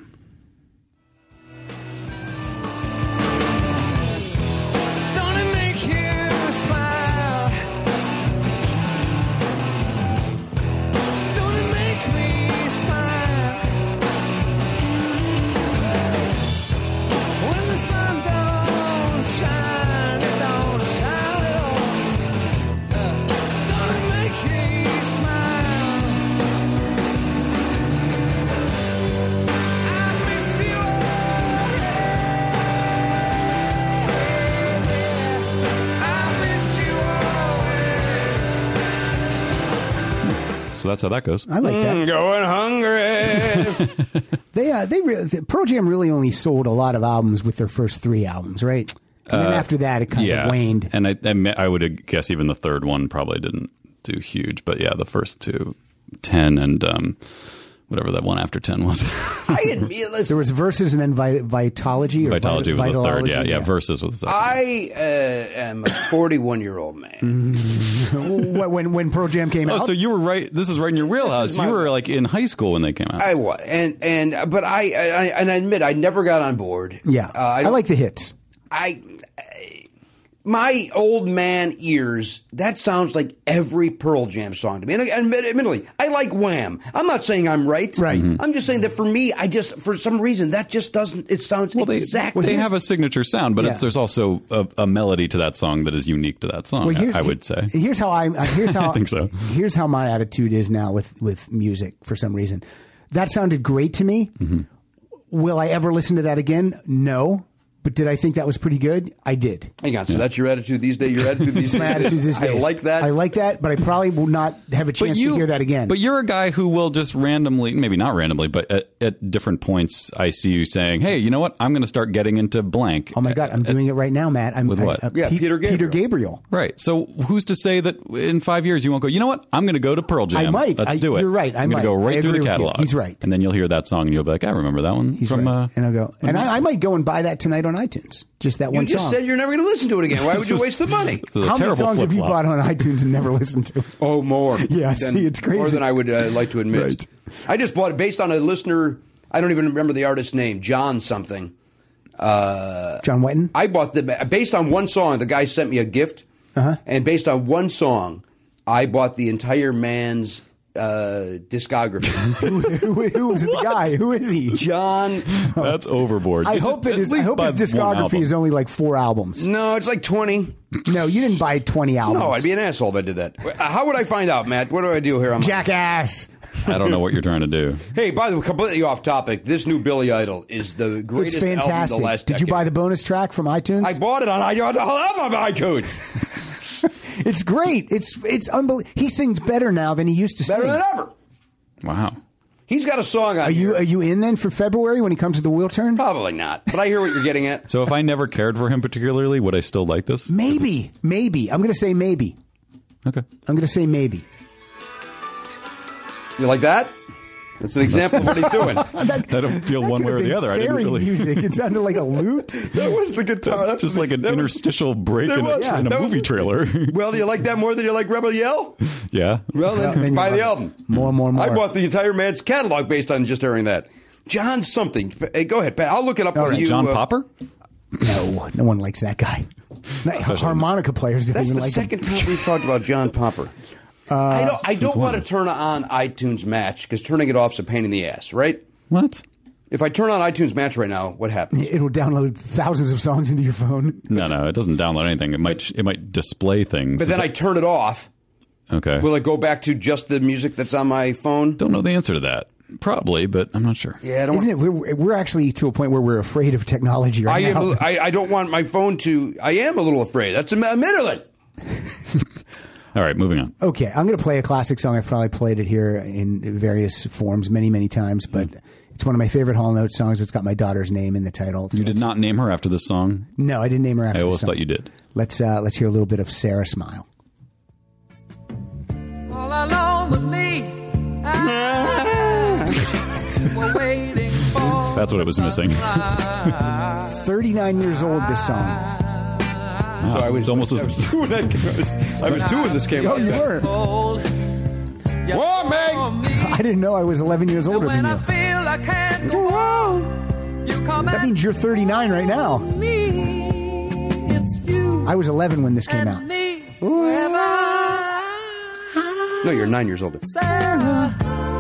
Don't it make you smile? Don't it make me smile? When the sun don't shine, it don't shine at all. Don't it make me smile? I miss you. I miss you always. So that's how that goes. I like that. Going hungry. Pearl Jam really only sold a lot of albums with their first 3 albums, right? And then after that, it kind of waned. And I would guess even the third one probably didn't do huge. But yeah, the first 2, 10 and whatever that one after 10 was. I admit, listen, There was Versus and then Vitology. Or Vitology was the third. Vitalogy? Yeah. Versus was the second. I am a 41-year-old man. when Pearl Jam came Oh, out. so you were right. This is right in your wheelhouse. my- You were like in high school when they came out. I was, but I admit I never got on board. Yeah. I like the hits. My old man ears, that sounds like every Pearl Jam song to me. And admittedly, I like Wham. I'm not saying I'm right. Right. Mhm. I'm just saying that for me, for some reason, that just doesn't, it sounds exactly. They have a signature sound, but Yeah. there's also a melody to that song that is unique to that song. I would say. Here's how I think so. Here's how my attitude is now with music. For some reason, that sounded great to me. Mm-hmm. Will I ever listen to that again? No. But did I think that was pretty good? I did. Hang on, so that's your attitude these days? Your attitude these days? My attitude these days. I like that. But I probably will not have a chance to hear that again. But you're a guy who will just randomly, maybe not randomly, but at different points, I see you saying, "Hey, you know what? I'm going to start getting into blank." Oh my God, I'm doing it right now, Matt. With what? Peter Gabriel. Peter Gabriel. Right. So who's to say that in 5 years you won't go, you know what? I'm going to go to Pearl Jam. I might. Let's do it. You're right. I'm going to go right through agree the with you. catalog. He's right. And then you'll hear that song and you'll be like, I remember that one. He's from, right. And I'll go. And I might go and buy that tonight on iTunes. Just that You one just song. said you're never going to listen to it again. Why would you This is- waste the money? this is a How many terrible songs have you flip-flop. bought on iTunes and never listened to? Oh, more. Yeah, see, it's crazy. More than I would like to admit. Right. I just bought it based on a listener. I don't even remember the artist's name. John something. John Wetton? I bought based on one song. The guy sent me a gift, and based on one song, I bought the entire man's discography. Who is the guy? Who is he? John. That's overboard. I You hope just that at his, I least hope buy his one discography album. is only like 4 albums. No, it's like 20. No, you didn't buy 20 albums. No, I'd be an asshole if I did that. How would I find out, Matt? What do I do here? Jackass. I don't know what you're trying to do. Hey, by the way, completely off topic. This new Billy Idol is the It's greatest album of fantastic. the last Did you decade. buy the bonus track from iTunes? I bought it on iTunes. It's great. It's unbelievable. He sings better now than he used to Better sing. than ever. Wow. He's got a song on Are here. you in then for February when he comes to the wheel turn? Probably not. But I hear what you're getting at. So if I never cared for him particularly, would I still like this? Maybe. I'm going to say maybe. Okay. I'm going to say maybe. You like that? That's an example of what he's doing. I don't feel one way or the other. I didn't Fairy really. music. It sounded like a lute. That was the guitar. That's just like an that was- interstitial break that in was- a, in a that was- movie trailer. Well, do you like that more than you like Rebel Yell? Yeah. Well, then then you buy the love album. it. More. I bought the entire man's catalog based on just hearing that. John something. Hey, go ahead, Pat. I'll look it up for right. you. John Popper? No one likes that guy. Harmonica players don't That's even the like second him. time we've talked about John Popper. I don't want to turn on iTunes Match because turning it off is a pain in the ass, right? What? If I turn on iTunes Match right now, what happens? It'll download thousands of songs into your phone. No, it doesn't download anything. It might display things. But then I turn it off. Okay. Will it go back to just the music that's on my phone? Don't know the answer to that. Probably, but I'm not sure. Yeah, I don't. Isn't it? We're actually to a point where we're afraid of technology right now. I don't want my phone to. I am a little afraid. That's admittedly. All right, moving on. Okay, I'm going to play a classic song. I've probably played it here in various forms many, many times, but it's one of my favorite Hall & Oates songs. It's got my daughter's name in the title. So You did not name her after this song? No, I didn't name her after I the always song. thought you did. Let's hear a little bit of Sarah Smile. All alone with me. We're waiting for That's what it was missing. 39 years old, this song. Wow, So I was it's almost as doing that. I was doing this game. Oh, you were? Whoa, Meg! I didn't know I was 11 years older than When I you. feel I can't go on, you come That means you're 39 right now. me. It's you I was 11 when this came out. and me. Wherever No, you're 9 years older. Sarah.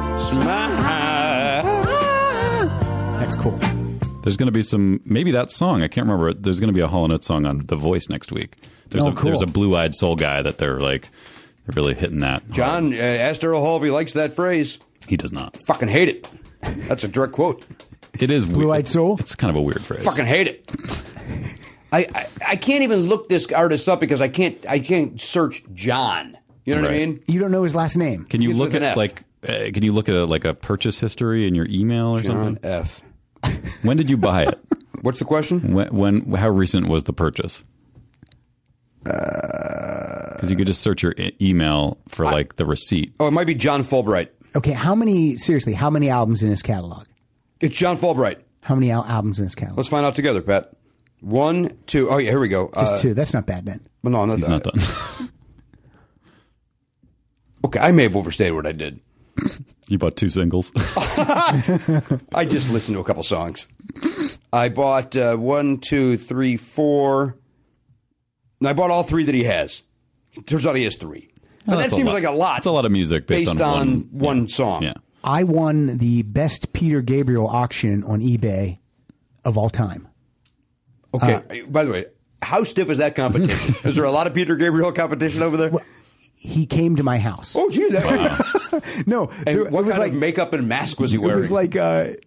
That's cool. There's going to be some, maybe that song, I can't remember. There's going to be a Hall & Oates song on The Voice next week. There's Oh, cool. There's a blue-eyed soul guy that they're really hitting that. John asked Earl Hall if he likes that phrase. He does not. Fucking hate it. That's a direct quote. It is Blue-eyed weird. soul? It's kind of a weird phrase. Fucking hate it. I can't even look this artist up because I can't search John. You know what I Right. mean? You don't know his last name. Can you Begins look with an at F. can you look at a purchase history in your email or John something? F. When did you buy it? What's the question? When how recent was the purchase? Because you could just search your email for the receipt. Oh, it might be John Fulbright. Okay, how many albums in his catalog? It's John Fulbright. How many albums in his catalog? Let's find out together, Pat. 1, 2. Oh, yeah, here we go. Just two. That's not bad then. Well, no, I'm not He's not done. Okay, I may have overstated what I did. You bought 2 singles. I just listened to a couple songs. I bought 1, 2, 3, 4. No, I bought all 3 that he has. Turns out he has 3. But that That's a seems lot. like a lot. That's a lot of music based on on one song. Yeah. I won the best Peter Gabriel auction on eBay of all time. Okay, by the way, how stiff is that competition? Is there a lot of Peter Gabriel competition over there? He came to my house. Oh, gee, that No, And what kind of makeup and mask was he it wearing? was like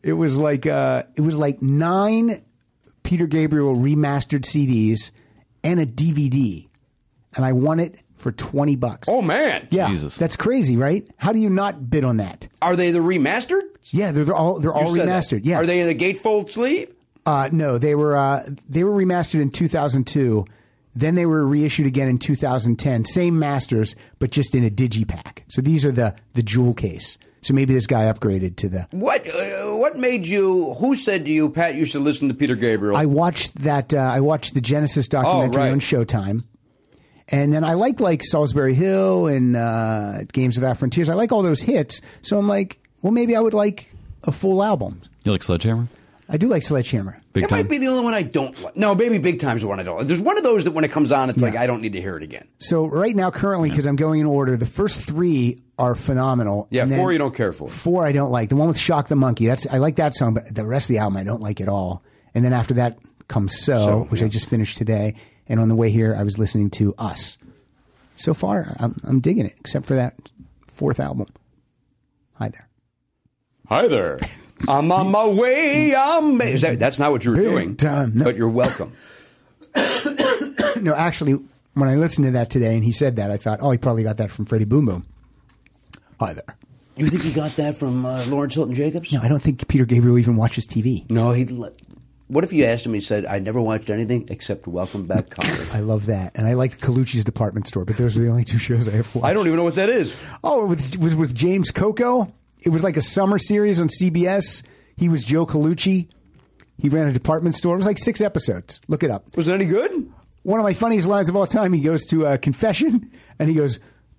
9 Peter Gabriel remastered CDs and a DVD, and I won it for $20. Oh, man. yeah, Jesus. that's crazy, right? How do you not bid on that? Are they the remastered? Yeah, they're all You said that. remastered. Yeah, Are they in the gatefold sleeve? No, they were remastered in 2002. Then they were reissued again in 2010. Same masters, but just in a digipack. So these are the jewel case. So maybe this guy upgraded to the. What made you? Who said to you, Pat? You should listen to Peter Gabriel. I watched that. I watched the Genesis documentary right. on Showtime, and then I liked Salisbury Hill and Games Without Frontiers. I like all those hits. So I'm like, well, maybe I would like a full album. You like Sledgehammer? I do like Sledgehammer. Big That time. might be the only one I don't like. No, maybe Big Time's the one I don't like. There's one of those that when it comes on, it's like, I don't need to hear it again. So right now, currently, because I'm going in order, the first 3 are phenomenal. Yeah, and then 4 you don't care for. 4 I don't like. The one with Shock the Monkey, I like that song, but the rest of the album I don't like at all. And then after that comes So, which I just finished today. And on the way here, I was listening to Us. So far, I'm digging it, except for that 4th album. Hi there. Hi there. I'm on my way. That's not what you were Big doing. time. No. But you're welcome. No, actually, when I listened to that today and he said that, I thought, oh, he probably got that from Freddie Boom Boom. Hi there. You think he got that from Lawrence Hilton Jacobs? No, I don't think Peter Gabriel even watches TV. No, what if you asked him, he said, I never watched anything except Welcome Back, Kotter. I love that. And I liked Colucci's Department Store, but those are the only 2 shows I ever watched. I don't even know what that is. Oh, it was with James Coco. It was like a summer series on CBS. He was Joe Colucci. He ran a department store. It was like 6 episodes. Look it up. Was it any good? One of my funniest lines of all time, he goes to a confession and he goes,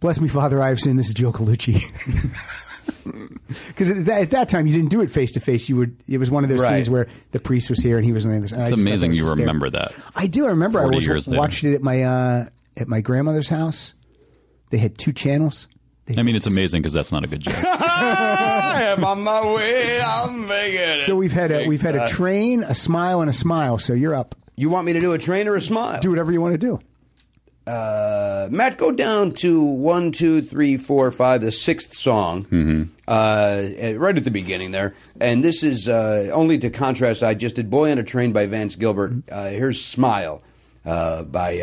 Bless me, Father, I have sinned. This is Joe Colucci. Because at that time, you didn't do it face to face. It was one of those Right. scenes where the priest was here and he was on the other side. It's amazing you remember that. I do. I remember. I 40 was years later. watched it at my grandmother's house. They had 2 channels. I mean, it's amazing because that's not a good joke. I am on my way. I'm making it. So we've had a train, a smile, and a smile. So you're up. You want me to do a train or a smile? Do whatever you want to do. Matt, go down to 1, 2, 3, 4, 5, the 6th song, right at the beginning there. And this is only to contrast. I just did "Boy on a Train" by Vance Gilbert. Here's "Smile" by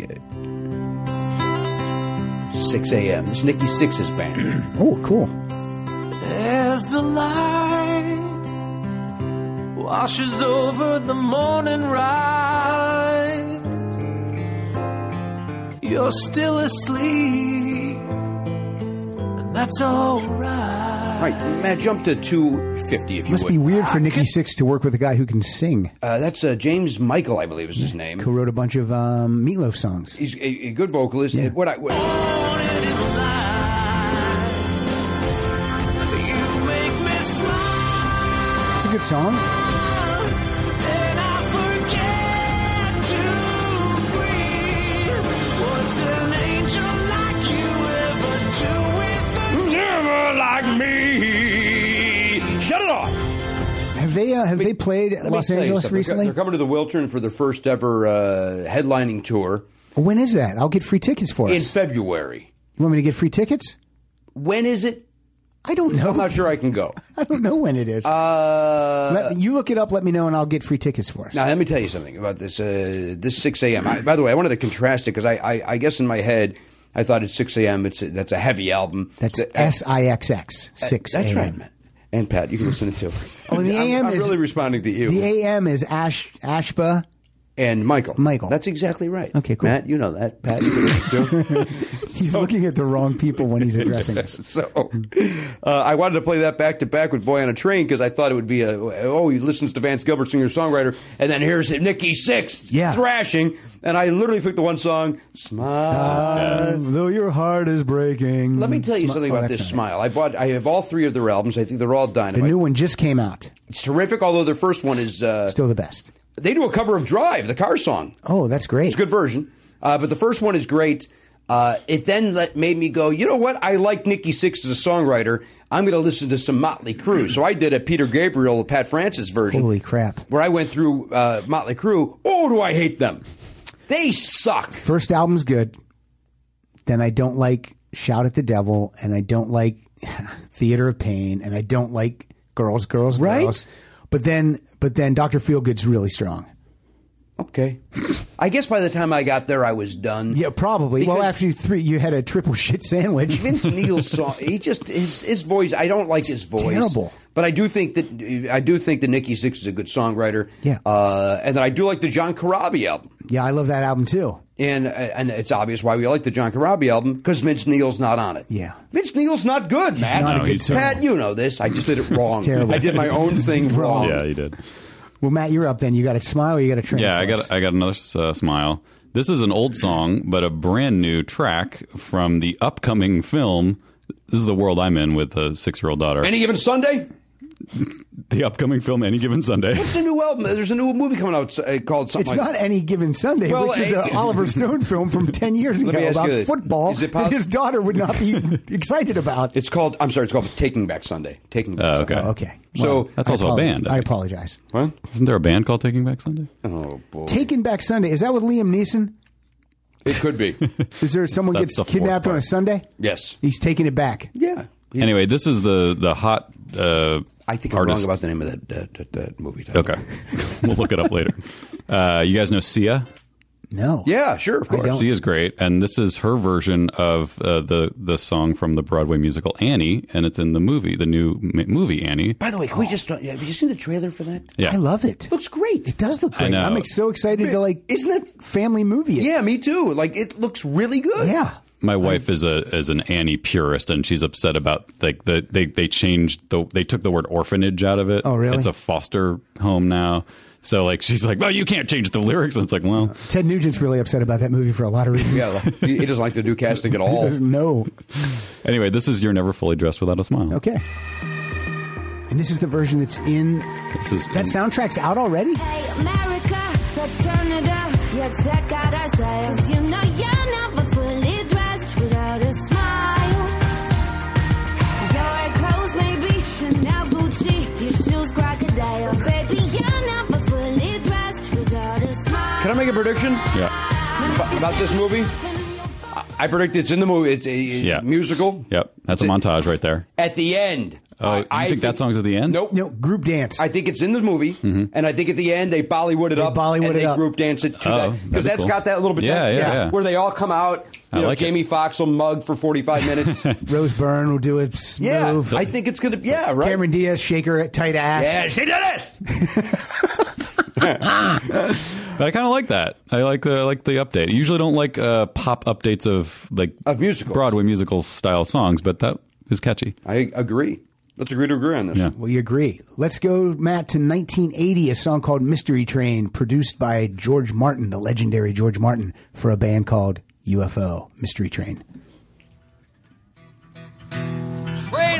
6 a.m. This is Nikki Sixx's band. Oh, cool. As the light washes over the morning rise, you're still asleep, and that's all right. All right, Matt, jump to 250 if you Must would. be weird for Nikki Sixx to work with a guy who can sing. That's James Michael, I believe is his name. Who wrote a bunch of Meatloaf songs. He's a good vocalist. Yeah. It's a good song. Never like me. Shut it off. Have they played Let me Los tell you Angeles something. recently? They're coming to the Wiltern for their first ever headlining tour When is that? I'll get free tickets for in us. February. You want me to get free tickets? When is it? I don't know. I'm not sure I can go. I don't know when it is. You look it up, let me know, and I'll get free tickets for us. Now, let me tell you something about this. This 6 a.m. By the way, I wanted to contrast it because I guess in my head I thought it's 6 a.m. That's a heavy album. That's SIXX, 6 That's a.m. right, man. And Pat, you can listen to it too. Oh, and the AM I'm is really responding to you. The AM is Ashba. And Michael. Michael. That's exactly right. Okay, cool. Matt, you know that. Pat, you can listen to. He's looking at the wrong people when he's addressing us. So I wanted to play that back to back with "Boy on a Train" because I thought it would be he listens to Vance Gilbert, singer-songwriter, and then here's Nikki Sixx thrashing, and I literally picked the one song, "Smile." Though your heart is breaking. Let me tell you something about this "Smile." I have all 3 of their albums. I think they're all dynamite. The new one just came out. It's terrific, although their first one is still the best. They do a cover of "Drive," the car song. Oh, that's great. It's a good version. But the first one is great. It then made me go, you know what? I like Nikki Sixx as a songwriter. I'm going to listen to some Motley Crue. So I did a Peter Gabriel, Pat Francis version. Holy crap. Where I went through Motley Crue. Oh, do I hate them. They suck. First album's good. Then I don't like Shout at the Devil, and I don't like Theater of Pain, and I don't like Girls, Right? Girls. But then Dr. Feelgood's really strong. Okay. I guess by the time I got there, I was done. Yeah, probably. Because well, after you had a triple shit sandwich. Vince Neil's song, his voice. I don't like his voice. Terrible. But I do think that Nikki Sixx is a good songwriter. Yeah. And that I do like the John Corabi album. Yeah, I love that album too. And it's obvious why we like the John Corabi album because Vince Neil's not on it. Yeah. Vince Neil's not good, Matt. not a good he's singer. Pat, you know this. I just did it wrong. terrible. I did my own thing wrong. Yeah, you did. Well, Matt, you're up then. You got a smile or you got a train? Yeah, for us? I got another smile. This is an old song, but a brand new track from the upcoming film. This is the world I'm in with a 6-year-old daughter. Any Given Sunday? The upcoming film, Any Given Sunday. What's the new album? There's a new movie coming out called something It's like not Any Given Sunday, Well, which is an Oliver Stone film from 10 years ago Let me ask about you this. football Is it that his daughter would not be excited about. It's called Taking Back Sunday. Taking Back Sunday. okay. Oh, okay. So That's also a band. I apologize. What? Isn't there a band called Taking Back Sunday? Oh boy. Taking Back Sunday. Is that with Liam Neeson? It could be. Is there someone That's gets the fourth kidnapped on a part. Sunday? Yes. He's taking it back. Yeah. Anyway, this is the hot I think I'm artist. wrong about the name of that movie title. Okay. We'll look it up later. You guys know Sia? No. Yeah, sure, of course. don't. Sia's great, and this is her version of the song from the Broadway musical Annie, and it's in the movie, the new movie Annie. By the way, can we just have you seen the trailer for that? Yeah. I love it. Looks great. It does look great. know. I'm so excited to Isn't that family movie it. Yeah, me too. Like it looks really good. Yeah. My wife is an Annie purist, and she's upset about they took the word orphanage out of it. Oh, really? It's a foster home now. So like she's like, well, you can't change the lyrics. And it's like, well, Ted Nugent's really upset about that movie for a lot of reasons. Yeah, he doesn't like the new casting at all. No. anyway, this is You're Never Fully Dressed Without a Smile. Okay. And this is the version that's in. This is That soundtrack's out already? Hey, America, let's turn it up. Yeah, check out our style. 'Cause you know you're never fully dressed without a smile. Your clothes may be Chanel, Gucci. Your shoes, crocodile. Baby, you're never fully dressed without a smile. Can I make a prediction Yeah. about this movie? I predict it's in the movie. It's a Yeah. musical. Yep. That's a montage right there. At the end. Oh, you think that song's at the end? Nope. No, group dance. I think it's in the movie, and I think at the end they Bollywood it up, Bollywood and it they up. group dance it to Oh, that that'd because be that's cool. got that little bit, Yeah. where they all come out. I like it. Jamie Foxx will mug for 45 minutes. Rose Byrne will do a smooth. Yeah, I think it's gonna. Yeah, right. Cameron Diaz, shake her tight ass. Yeah, she did it. But I kind of like that. I like the update. I usually don't like pop updates of musicals. Broadway musical style songs, but that is catchy. I agree. Let's agree to agree on this. Yeah. We agree. Let's go, Matt, to 1980, a song called Mystery Train, produced by George Martin, the legendary George Martin, for a band called UFO. Mystery Train. Train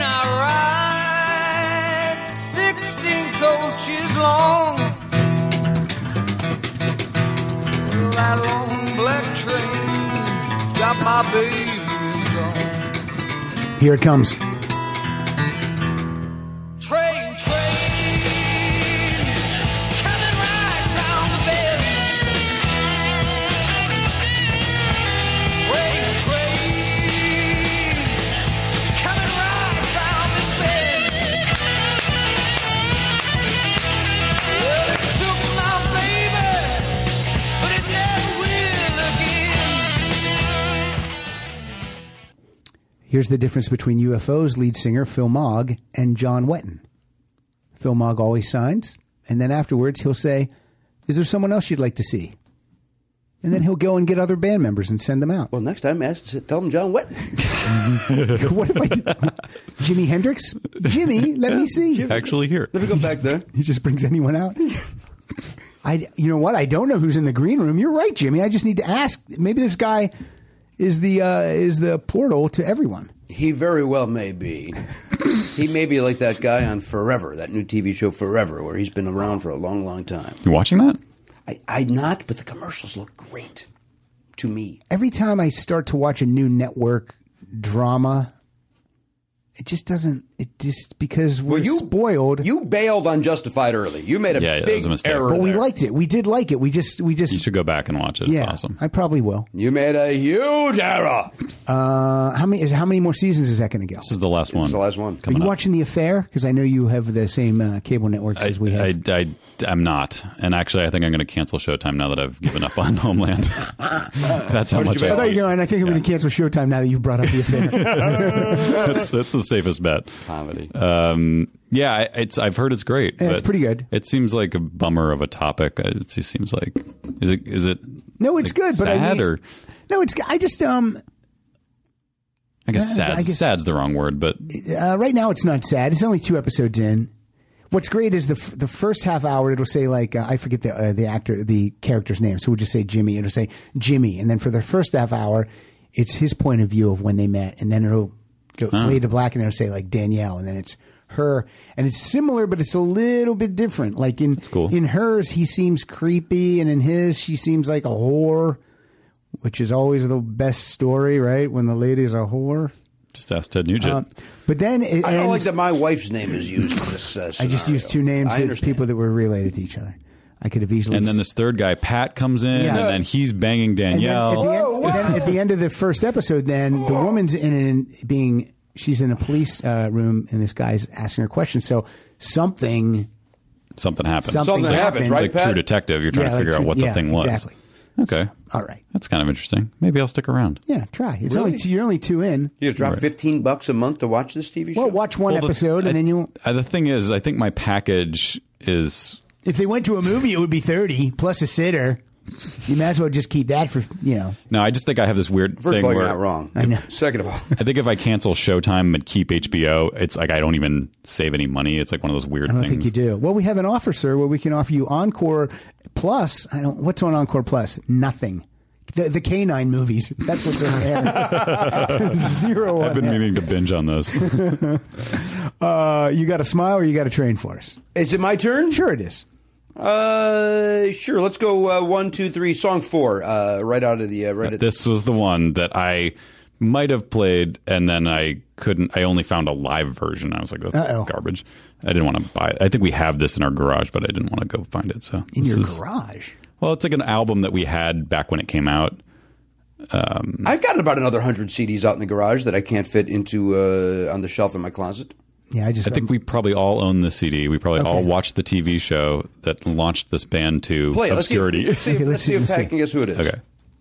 I ride, 16 coaches long. That long black train got my baby gone. Here it comes. Train, coming right round the bend. Train, coming right round this bend. Well, it took my baby, but it never will again. Here's the difference between UFO's lead singer, Phil Mogg, and John Wetton. Phil Mogg always signs, and then afterwards he'll say, is there someone else you'd like to see? And then he'll go and get other band members and send them out. Well, next time, tell them John Wetton. What if I did? Jimi Hendrix? Jimmy, let me see. Actually, here. Let me go back there. He just brings anyone out. You know what? I don't know who's in the green room. You're right, Jimmy. I just need to ask. Maybe this guy is the portal to everyone. He very well may be. He may be like that guy on Forever, that new TV show Forever, where he's been around for a long, long time. You watching that? I'm not, but the commercials look great to me. Every time I start to watch a new network drama, it just doesn't. It just because we're spoiled. You bailed on Justified early. You made a that big was a mistake. error. But we there. liked it. We did like it. We just. You should go back and watch it. It's Yeah, awesome. I probably will. You made a huge error. How many more seasons is that going to go? This is the last one. It's the last one. Are Coming you up. watching The Affair? Because I know you have the same cable networks as we have. I'm not. And actually, I think I'm going to cancel Showtime now that I've given up on Homeland. That's how much I thought I you know, and I think I'm going to cancel Showtime now that you've brought up The Affair. that's the safest bet. Comedy. Yeah, I've heard it's great. Yeah, it's but pretty good. It seems like a bummer of a topic. It just seems like is it? No, it's like good, but I sad mean, or no, it's. I just I guess sad. I guess- Sad's the wrong word, but right now it's not sad. It's only 2 episodes in. What's great is the first half hour. It'll say like I forget the character's name, so we'll just say Jimmy. It'll say Jimmy, and then for the first half hour, it's his point of view of when they met, and then it'll go fade to black, and it'll say like Danielle, and then it's her, and it's similar, but it's a little bit different. Like in cool. in hers, he seems creepy, and in his, she seems like a whore, which is always the best story, right? When the lady's a whore. just ask Ted Nugent. But then it I don't like ends- that my wife's name is used in this I just used two names I of understand. people that were related to each other. I could have easily. And then this third guy, Pat, comes in, Yeah. and then he's banging And then Danielle. at the end of the first episode, then the woman's she's in a police room, and this guy's asking her questions. So something Something happens. Something It's like, happens, it's right, like Pat? True Detective. You're trying to figure out what the thing was. Exactly. Okay. All right. That's kind of interesting. Maybe I'll stick around. Yeah, try. It's Really? you're only 2 in. You drop Right. $15 a month to watch this TV show? Well, watch one Well, episode, and then you. The thing is, I think my package is. If they went to a movie, it would be 30 plus a sitter. You might as well just keep that for, No, I just think I have this weird First thing of all, where you're not wrong. I know. Second of all, I think if I cancel Showtime and keep HBO, it's like I don't even save any money. It's like one of those weird I don't things. think you do. Well, we have an offer, sir, where we can offer you Encore Plus. What's on Encore Plus? Nothing. The K9 movies. That's what's in there. Zero. I've been meaning to binge on those. You got to smile or you got to train for us? is it my turn? Sure, it is. Sure. Let's go 1, 2, 3. Song 4. Right out of the right. This was the one that I might have played, and then I couldn't. I only found a live version. I was like, that's garbage. I didn't want to buy it. I think we have this in our garage, but I didn't want to go find it. So In your garage? Well, it's like an album that we had back when it came out. I've got about another 100 CDs out in the garage that I can't fit into on the shelf in my closet. Yeah, I think we probably all own the CD. We probably all watched the TV show that launched this band to Play it. obscurity. Let's see if Pat can guess who it is. Okay.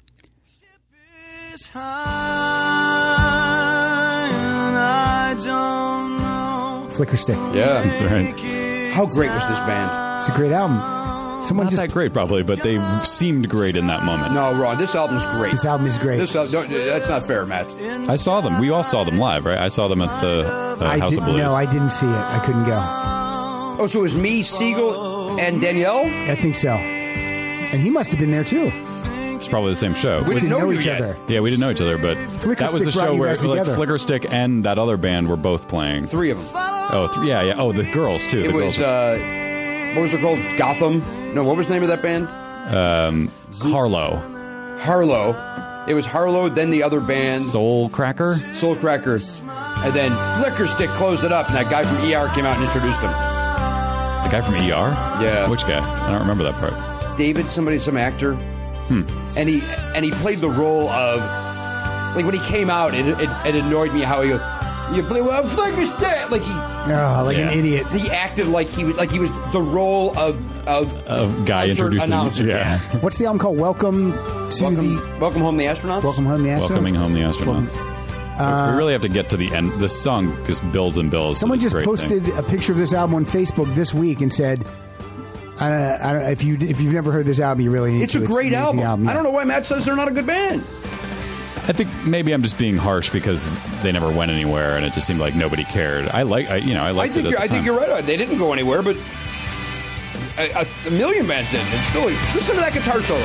Flicker Stick. Yeah, That's right. How great was this band? It's a great album. Someone Not just that great, probably, but they seemed great in that moment. No, Ron. This album's great. This album is great. That's not fair, Matt. I saw them. We all saw them live, right? I saw them at the House of Blues. No, I didn't see it. I couldn't go. Oh, so it was me, Siegel, and Danielle? I think so. And he must have been there too. It's probably the same show. We didn't know you each yet. other. Yeah, we didn't know each other, but Flicker that was the Stick brought show you where guys like together. Flicker Stick and that other band were both playing. 3 of them. Oh, yeah. Oh, the girls too. It The was, girls. what was it called? Gotham? No, what was the name of that band? Harlow, Harlow. It was Harlow, then the other band, Soul Cracker. Soul Crackers. And then Flicker Stick closed it up, and that guy from ER came out and introduced him. The guy from ER. Yeah. Which guy? I don't remember that part. David, some actor. And he played the role of, like when he came out, it annoyed me how you play well Flicker Stick, like he. Oh, like an idiot. He acted like he was the role of guy concert introducing. announcer. Yeah. What's the album called? Welcome Welcome Home the Astronauts. Welcome Home the Astronauts. Welcoming Home the Astronauts. We really have to get to the end. This song just builds and builds. Someone to this just great posted thing. a picture of this album on Facebook this week and said, I don't know if you've never heard this album, you really need It's to. a great an amazing album. yeah. I don't know why Matt says they're not a good band. I think maybe I'm just being harsh because they never went anywhere, and it just seemed like nobody cared. I liked it. I think you're right. They didn't go anywhere, but a million bands did. And still, listen to that guitar solo.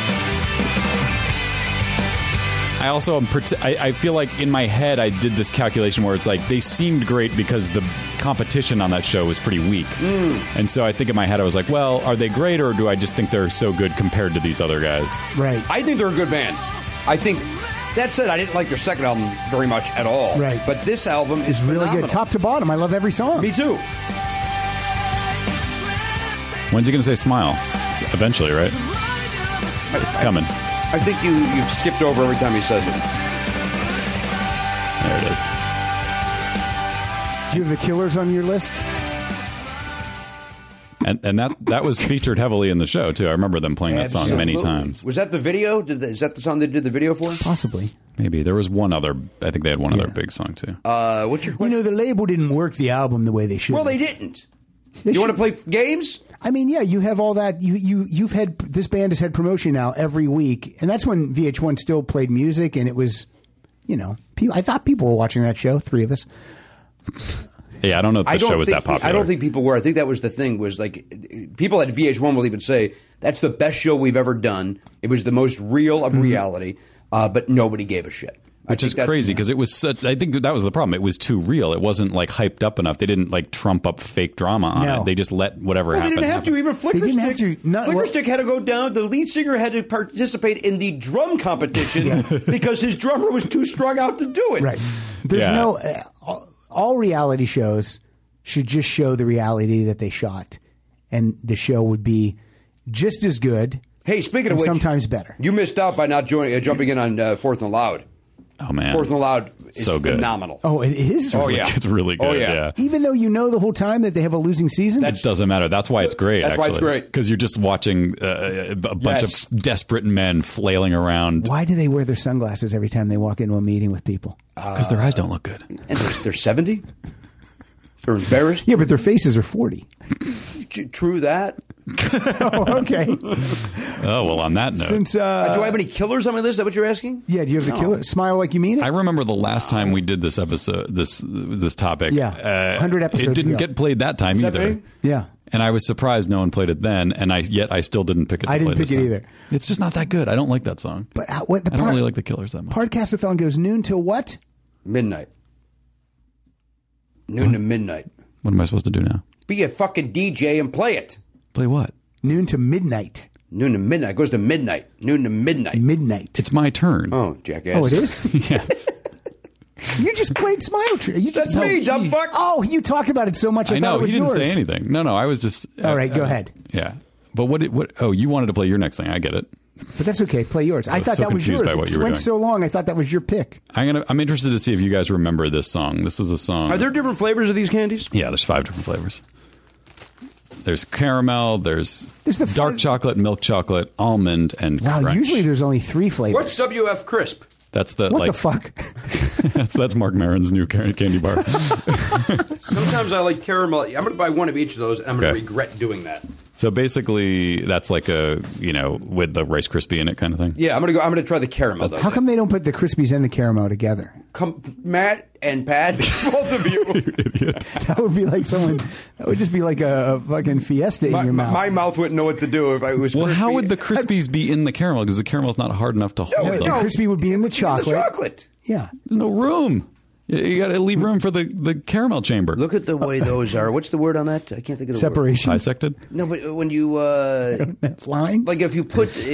I also am. I feel like in my head I did this calculation where it's like they seemed great because the competition on that show was pretty weak, and so I think in my head I was like, well, are they great or do I just think they're so good compared to these other guys? Right. I think they're a good band. I think. That said, I didn't like their second album very much at all. Right. But this album is It's really phenomenal. good. Top to bottom. I love every song. Me too. When's he going to say "Smile"? Eventually, right? It's coming. I think you've skipped over every time he says it. There it is. Do you have the Killers on your list? And that was featured heavily in the show too. I remember them playing that song many Absolutely. times. Was that the video? Is that the song they did the video for? Possibly. Maybe there was one other. I think they had one other big song too. What's your You question? know, the label didn't work the album the way they should. Well, they have. didn't. They You want to should- play games? I mean, yeah, you have all that. You've had this band has had promotion now every week, and that's when VH1 still played music, and it was, people. I thought people were watching that show. 3 of us. Yeah, I don't know if the show was that popular. I don't think people were. I think that was the thing. Was like people at VH1 will even say that's the best show we've ever done. It was the most real of reality, but nobody gave a shit. Which is crazy because it was such. I think that was the problem. It was too real. It wasn't like hyped up enough. They didn't like trump up fake drama on No. it. They just let whatever Well, they happen. didn't have to. Even Flicker They didn't Stick. have to. No, Flicker well- Stick had to go down. The lead singer had to participate in the drum competition because his drummer was too strung out to do it. Right. There's Yeah. no. All reality shows should just show the reality that they shot, and the show would be just as good. Hey, speaking of and which, sometimes better. You missed out by not jumping in on Fourth and Loud. Oh man, Fourth and Loud is So good. phenomenal. Oh, it is. Oh, yeah. it's really good. Oh, yeah. yeah. Even though you know the whole time that they have a losing season. It doesn't matter. That's why it's great. That's why it's great. Because you're just watching a bunch Yes. of desperate men flailing around Why do they wear their sunglasses every time they walk into a meeting with people? because their eyes don't look good. And they're 70? They're embarrassed? Yeah, but their faces are 40. True that. Oh, okay. Oh, well, on that note. Since Do I have any killers on my list? Is that what you're asking? yeah, do you have the killer? Smile like you mean it. I remember the last time we did this episode, this topic. Yeah, 100 episodes It didn't ago. get played that time that either. right? Yeah. And I was surprised no one played it then, and yet I still didn't pick it. I didn't play pick this it time. either. It's just not that good. I don't like that song. But what the I don't really like the Killers that much. Podcastathon goes noon till what? Midnight. Noon to midnight. What am I supposed to do now? Be a fucking DJ and play it. Play what? Noon to midnight. Noon to midnight. It goes to midnight. Noon to midnight. Midnight. It's my turn. Oh, jackass. Oh, it is? Yes. You just played Smile Tree. You just That's me, dumb fuck. Oh, you talked about it so much. I I thought know. it was He didn't yours. say anything. No, I was just. All right, go ahead. Yeah. But what? Oh, you wanted to play your next thing. I get it. But that's okay. Play yours. I was thought so that was yours. confused by what you It were went doing. so long. I thought that was your pick. I'm interested to see if you guys remember this song. This is a song. Are there different flavors of these candies? Yeah, there's 5 different flavors. There's caramel, there's the dark chocolate, milk chocolate, almond, and Wow, crunch. usually there's only 3 flavors. What's WF Crisp? That's the What the fuck? that's Mark Maron's new candy bar. Sometimes I like caramel. I'm going to buy one of each of those, and I'm going to Okay. regret doing that. So basically, that's like a with the Rice Krispie in it kind of thing. Yeah, I'm going to try the caramel though. How come they don't put the Krispies and the caramel together? Matt and Pat, both of you. That would be like someone. That would just be like a fucking fiesta in your mouth. My mouth wouldn't know what to do if I was. Well, how crispy. would the Krispies be in the caramel? Because the caramel's not hard enough to hold the them. no. Crispy would be in the chocolate. The chocolate. Yeah. There's no room. You got to leave room for the caramel chamber. Look at the way those are. What's the word on that? I can't think of the Separation. Dissected. word. No, but when you Lines. like if you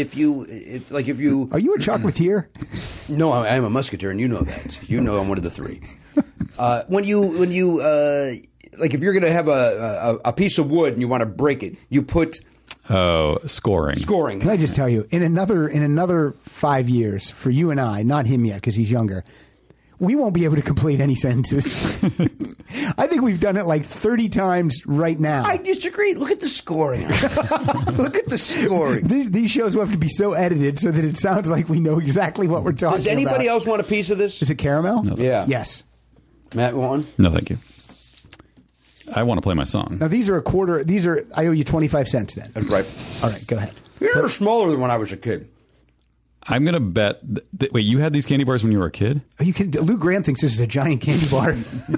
Are you a chocolatier? no, I'm a musketeer, and you know that. You know I'm one of the 3. When you like if you're going to have a piece of wood and you want to break it, you put Oh, scoring. scoring. Can I just tell you, in another 5 years, for you and I, not him yet because he's younger, we won't be able to complete any sentences. I think we've done it like 30 times right now. I disagree. Look at the scoring. Look at the scoring. These shows will have to be so edited so that it sounds like we know exactly what we're talking about. Does anybody else want a piece of this? Is it caramel? No, Yeah. Yes. Matt, want one? No, thank you. I want to play my song. Now these are a quarter. I owe you 25 cents then. That's right. All right, go ahead. You're smaller than when I was a kid. I'm going to bet. Wait, you had these candy bars when you were a kid? Oh, Lou Graham thinks this is a giant candy bar.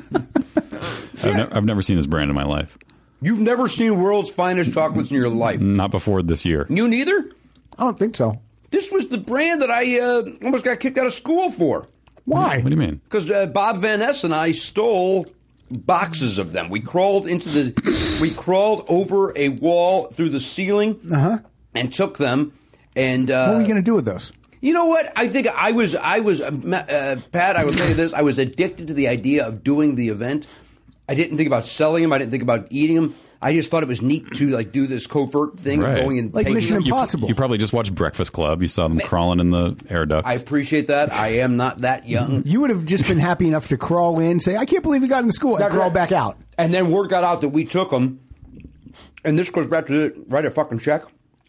I've never seen this brand in my life. You've never seen World's Finest Chocolates in your life. Not before this year. You neither? I don't think so. This was the brand that I almost got kicked out of school for. Why? What do you mean? Because Bob Van Ness and I stole boxes of them. We crawled over a wall through the ceiling and took them. And What are you going to do with those? you know what? I think I was Pat, I will tell you this. I was addicted to the idea of doing the event. I didn't think about selling them. I didn't think about eating them. I just thought it was neat to like do this covert thing Right. of going and Like taking Mission them. Impossible. You probably just watched Breakfast Club. You saw them crawling in the air ducts. I appreciate that. I am not that young. You would have just been happy enough to crawl in, say, I can't believe we got into school, and That's crawl right. back out. And then word got out that we took them. And this goes back to write a fucking check.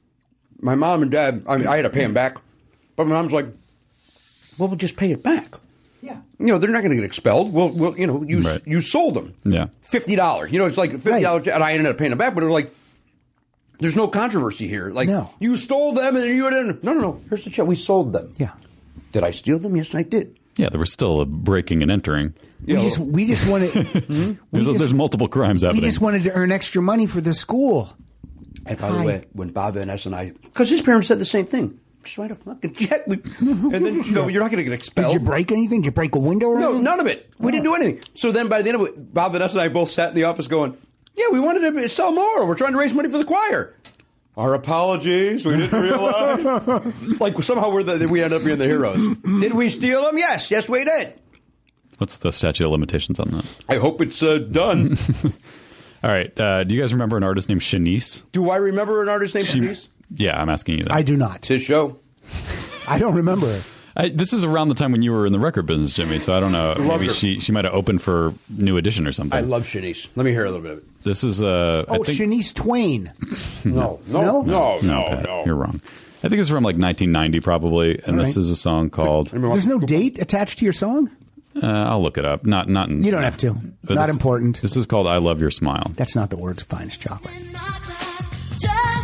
My mom and dad, I had to pay them back. But my mom's like, well, we'll just pay it back. Yeah. You know, they're not going to get expelled. Well, you Right. you sold them. Yeah. $50. You know, it's like $50, Right. and I ended up paying them back. But it was like, there's no controversy here. Like, No. you stole them, and then you didn't. No. Here's the check. We sold them. Yeah. Did I steal them? Yes, I did. Yeah, there was still a breaking and entering. We just wanted There's multiple crimes we happening. just wanted to earn extra money for the school. And by the way, when Bob Van Ness and I, because his parents said the same thing, just write a fucking check. And then, you're not going to get expelled. Did you break anything? Did you break a window or No, anything? none of it. We didn't do anything. So then by the end of it, Bob Van Ness and I both sat in the office going, yeah, we wanted to sell more. We're trying to raise money for the choir. Our apologies. We didn't realize. Like somehow we end up being the heroes. Did we steal them? Yes, we did. What's the statute of limitations on that? I hope it's done. All right. Do you guys remember an artist named Shanice? Do I remember an artist named Shanice? Yeah, I'm asking you that. I do not. It's his show. I don't remember it. This is around the time when you were in the record business, Jimmy. So I don't know. love Maybe her. she might have opened for New Edition or something. I love Shanice. Let me hear a little bit of it. This is I Oh, think, Shanice Twain. No. No, Pat, you're wrong. I think it's from like 1990 probably, and All this right. is a song called. There's no date attached to your song? I'll look it up. Not. In, You don't have to. but Not this- important. This is called "I Love Your Smile." That's not the words of Finest Chocolate. In my class, just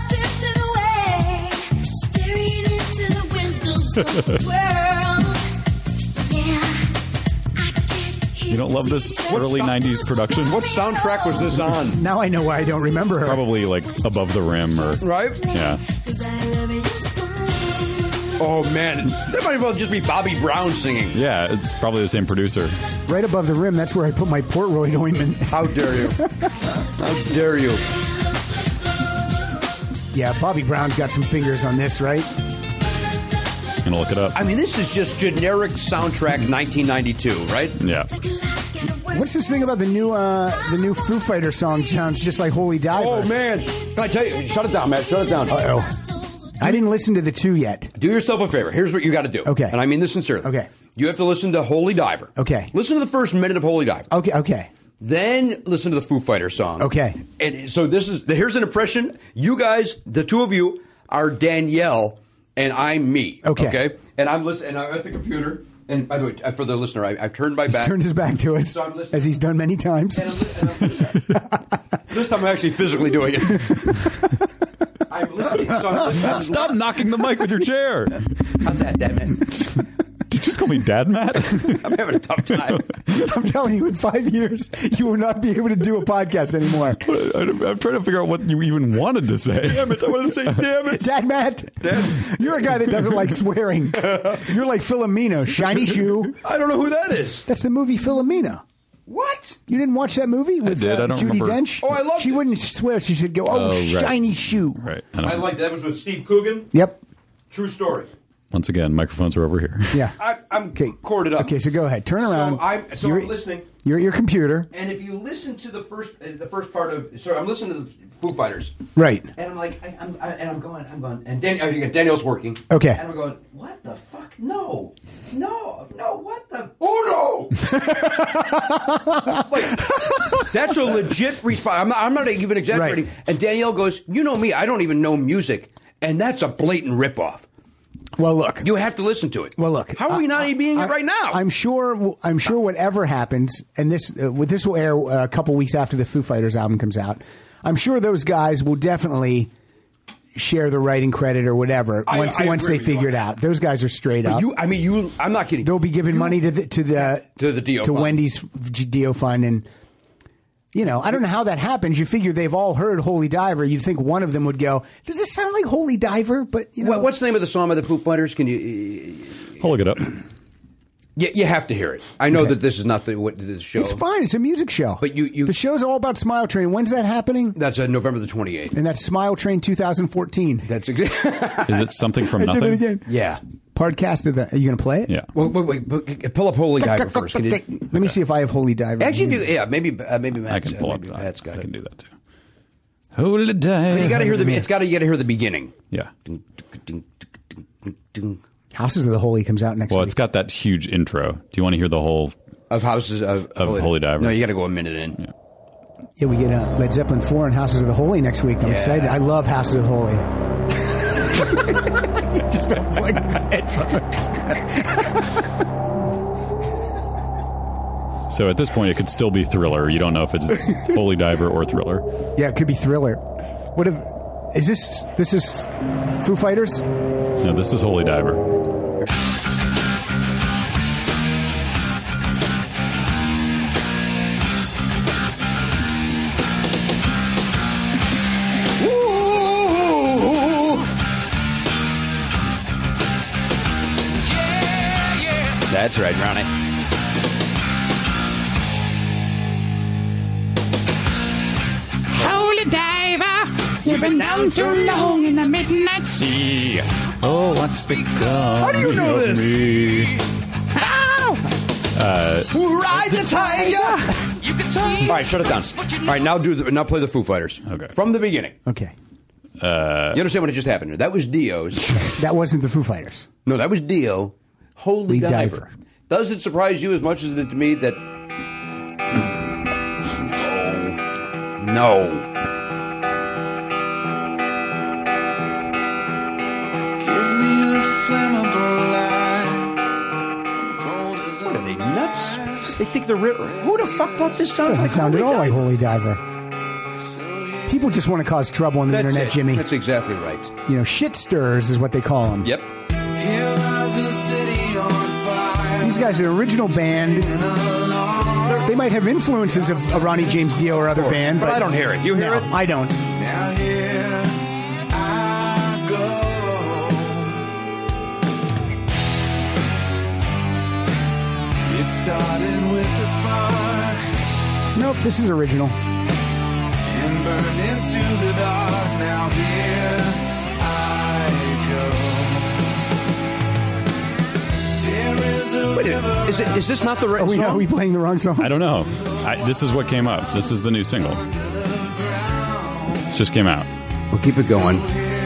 You don't love this early 90s production? What soundtrack was this on? Now I know why I don't remember her. Probably like Above the Rim or... Right? Yeah. Oh, man. That might as well just be Bobby Brown singing. Yeah, it's probably the same producer. Right above the rim, that's where I put my Portnoy ointment. How dare you? How dare you? Yeah, Bobby Brown's got some fingers on this, right? Gonna look it up. I mean, this is just generic soundtrack 1992, right? Yeah. What's this thing about the new Foo Fighter song sounds just like Holy Diver? Oh, man. Can I tell you? Shut it down, Matt. Shut it down. Uh-oh. I didn't listen to the 2 yet. Do yourself a favor. Here's what you got to do. Okay. And I mean this sincerely. Okay. You have to listen to Holy Diver. Okay. Listen to the first minute of Holy Diver. Okay. Then listen to the Foo Fighter song. Okay. And so here's an impression. You guys, the two of you, are Danielle, and I'm me. Okay. And I'm listening. And I'm at the computer. And by the way, for the listener, I've turned my back. He's turned his back to us, So I'm listening. as he's done many times. And I'm this time I'm actually physically doing it. I'm listening. So I'm listening. Stop knocking the mic with your chair. How's that, damn it? Did you just call me Dad, Matt? I'm having a tough time. I'm telling you, in 5 years, you will not be able to do a podcast anymore. I'm trying to figure out what you even wanted to say. Damn it. I wanted to say, damn it. Dad, Matt, you're a guy that doesn't like swearing. You're like Philomeno, Shiny Shoe. I don't know who that is. That's the movie Philomena. What? You didn't watch that movie with did. I don't Judi remember. Dench? Oh, I loved She it. wouldn't swear. She should go, Oh, right. shiny shoe. Right. I like that. Was with Steve Coogan. Yep. True story. Once again, microphones are over here. Yeah. I'm corded up. Okay, so go ahead. Turn around. So I'm listening. You're at your computer. And if you listen to the first part of, sorry, I'm listening to the Foo Fighters, Right. and I'm like, I'm going, and Daniel's working, Okay. and I'm going, what the fuck? No, what the? Oh no! Like, that's a legit response. I'm not even exaggerating. Right. And Danielle goes, you know me, I don't even know music, and that's a blatant ripoff. Well, look. You have to listen to it. Well, look. How are we not being it right now? I'm sure whatever happens, and this will air a couple weeks after the Foo Fighters album comes out. I'm sure those guys will definitely share the writing credit or whatever once agree they with you figure on it out. Those guys are straight up. I'm not kidding. They'll be giving money to the DO fund. Wendy's DO fund, and I don't know how that happens. You figure they've all heard Holy Diver. You'd think one of them would go, "Does this sound like Holy Diver?" But what's the name of the song by the Foo Fighters? Can you? I'll look it up. You have to hear it. I know that this is not the show. It's fine. It's a music show. But you the show's all about Smile Train. When's that happening? That's November the 28th. And that's Smile Train 2014. That's exactly. Is it something from I nothing? did it again. Yeah. Podcast of the. Are you going to play it? Yeah. Well, wait. Pull up Holy Diver first. Can you? Let me see if I have Holy Diver. Actually, maybe Matt's, I can pull up. Matt's got I it. can do that too. Holy Diver. But you got to hear the. You got to hear the beginning. Yeah. Houses of the Holy comes out next Well, week. it's got that huge intro. Do you want to hear the whole? Of Houses of Holy Diver. No, you got to go a minute in. Yeah, we get Led Zeppelin 4 and Houses of the Holy next week. I'm excited. I love Houses of the Holy. He just unplugged his headphones. So at this point, it could still be Thriller. You don't know if it's Holy Diver or Thriller. Yeah, it could be Thriller. What if? Is this? This is Foo Fighters? No, this is Holy Diver. That's right, Ronnie. Holy diver, you've been down too long in the midnight sea. Oh, what's become? How do you know this? Ride the tiger. You can see. All right, shut it down. All right, now play the Foo Fighters. Okay. From the beginning. Okay. You understand what just happened? That was Dio's. That wasn't the Foo Fighters. No, that was Dio. Holy Diver. Diver. Does it surprise you as much as it did to me that? No. What are they, nuts? They think they're who the fuck thought this sounded Doesn't like sound at Holy all like Diver? Holy Diver. People just want to cause trouble on the That's internet, it. Jimmy. That's exactly right. Shit stirrers is what they call them. Yep. Here lies These guys are an original band. They might have influences of Ronnie James Dio or other band, But I don't hear it. Do you hear no, it? I don't. Now here I go. It started with a spark Nope, this is original. and burned into the dark. Now here I go. There is a Wait, river. is this not the right Are we song? playing the wrong song? I don't know. This is what came up. This is the new single. It just came out. We'll keep it going.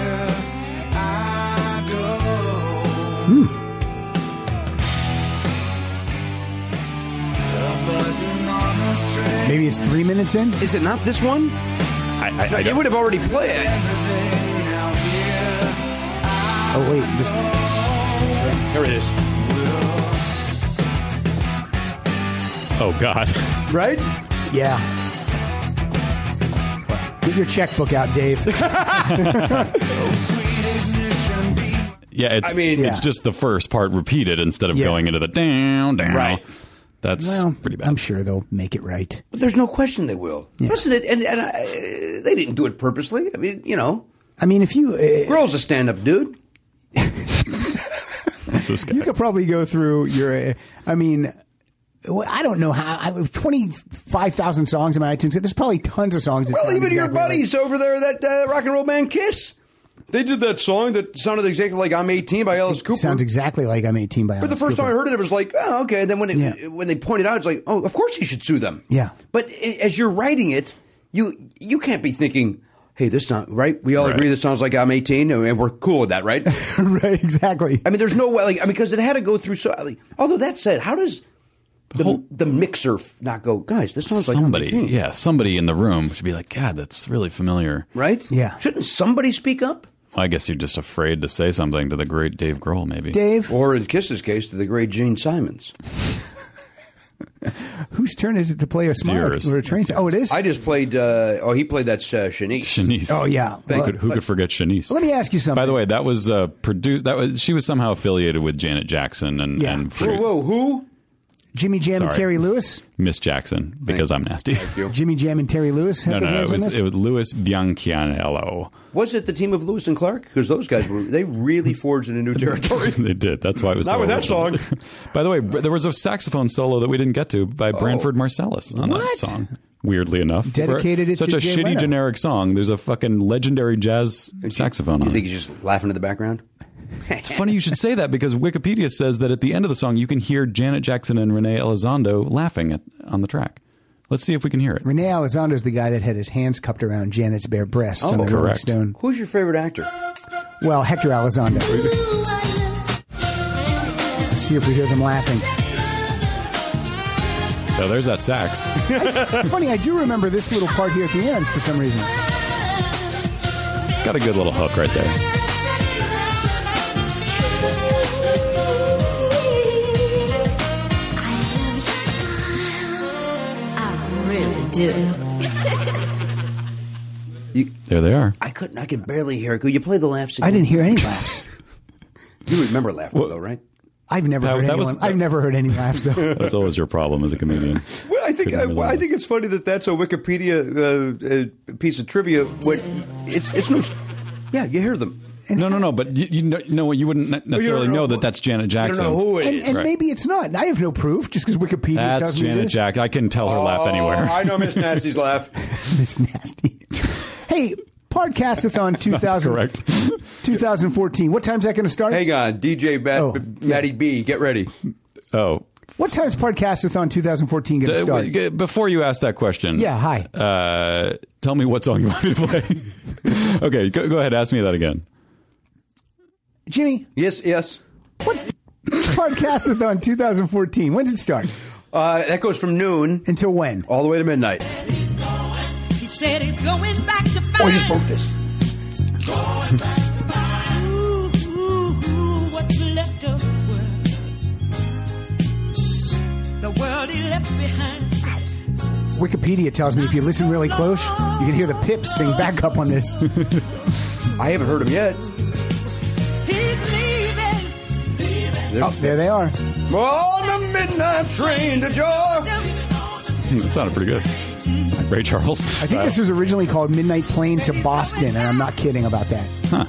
Maybe it's 3 minutes in? Is it not this one? I You don't- would have already played it. Oh, wait. This, Here it is. Oh God. Right? yeah. Get your checkbook out, Dave. Yeah, it's. I mean- it's Yeah. just the first part repeated instead of Yeah. going into the down. Right. That's Well, pretty bad. I'm sure they'll make it right. But there's no question they will. Listen, they didn't do it purposely. I mean, you know, I mean, if you... Grohl's a stand-up dude. What's this guy? you could probably go through your... I mean... I don't know how. I have 25,000 songs in my iTunes. There's probably tons of songs. That Well, sound even your exactly like- buddies over there, that rock and roll band Kiss, they did that song that sounded exactly like "I'm 18" by Alice Cooper. Sounds exactly like I'm 18 by But the first time I heard it, it was like, oh, okay. And then when they pointed out, it's like, oh, of course you should sue them. Yeah. But as you're writing it, you can't be thinking, hey, this sound right. We all agree this sounds like I'm 18, and we're cool with that, right? Right, exactly. I mean, there's no way, because it had to go through. So, although that said, how does the mixer not go, guys? This sounds like somebody, I'm 18. somebody in the room should be like, God, that's really familiar. Right? Yeah. Shouldn't somebody speak up? Well, I guess you're just afraid to say something to the great Dave Grohl, maybe. Dave, Or in Kiss's case, to the great Gene Simons. whose turn is it to play a smart yours. or a train? Oh, it is? I just played, he played that Shanice. Shanice. Oh, yeah. Who could forget Shanice? Let me ask you something. By the way, that was produced. She was somehow affiliated with Janet Jackson and, Yeah. and Whoa, who? Jimmy Jam and Sorry. Terry Lewis? Miss Jackson because I'm nasty. Jimmy Jam and Terry Lewis had No, their it hands on this? was Louis Bianchianello. Was it the team of Lewis and Clark? Because those guys they really forged into new territory. They did. That's why it was Not so with that original. song. By the way, there was a saxophone solo that we didn't get to by Branford Marsalis on that What? song. Weirdly enough, Dedicated For it such to a Jay shitty Leno. generic song. There's a fucking legendary jazz saxophone on You it. think he's just laughing in the background? It's funny you should say that because Wikipedia says that at the end of the song you can hear Janet Jackson and Renee Elizondo laughing on the track. Let's see if we can hear it. Renee Elizondo is the guy that had his hands cupped around Janet's bare breasts on the Rolling correct. Stone. Who's your favorite actor? Well, Hector Elizondo. Let's see if we hear them laughing. So there's that sax. It's funny, I do remember this little part here at the end for some reason. It's got a good little hook right there. I really do. There they are. I can barely hear it. Could you play the laughs again? I didn't hear any laughs. You remember laughing though, right? I've never heard that anyone. was- I've never heard any laughs though. That's always your problem as a comedian. Well, I think Couldn't hear the I think it's funny that's a Wikipedia piece of trivia. When it's no, yeah, you hear them. No. But you know what? You wouldn't necessarily know know who- that that's Janet You don't Jackson. know who it And, is. and Right. maybe it's not. I have no proof just because Wikipedia That's tells me it Janet is. Jackson. I can tell her laugh anywhere. I know Miss Nasty's laugh. It's nasty. Hey, Podcastathon 2000, Correct. 2014. What time's that going to start? Hang on, DJ Matty B, get ready. Oh. What time's Podcastathon 2014 going to start? Before you ask that question. Yeah, hi. Tell me what song you want me to play. Okay, go ahead. Ask me that again. Jimmy, Yes. what Podcastathon 2014? When does it start? That goes from noon Until when? all the way to midnight. He said he's going back to find. Oh, I just broke this. Ooh, what's left of his world? The world he left behind. Wikipedia tells me if you listen really close, you can hear the Pips sing backup on this. I haven't heard him yet. He's leaving. Oh, there they are. On the midnight train to Georgia. It sounded pretty good. Ray Charles. I think this was originally called Midnight Plane to Boston, and I'm not kidding about that. Huh.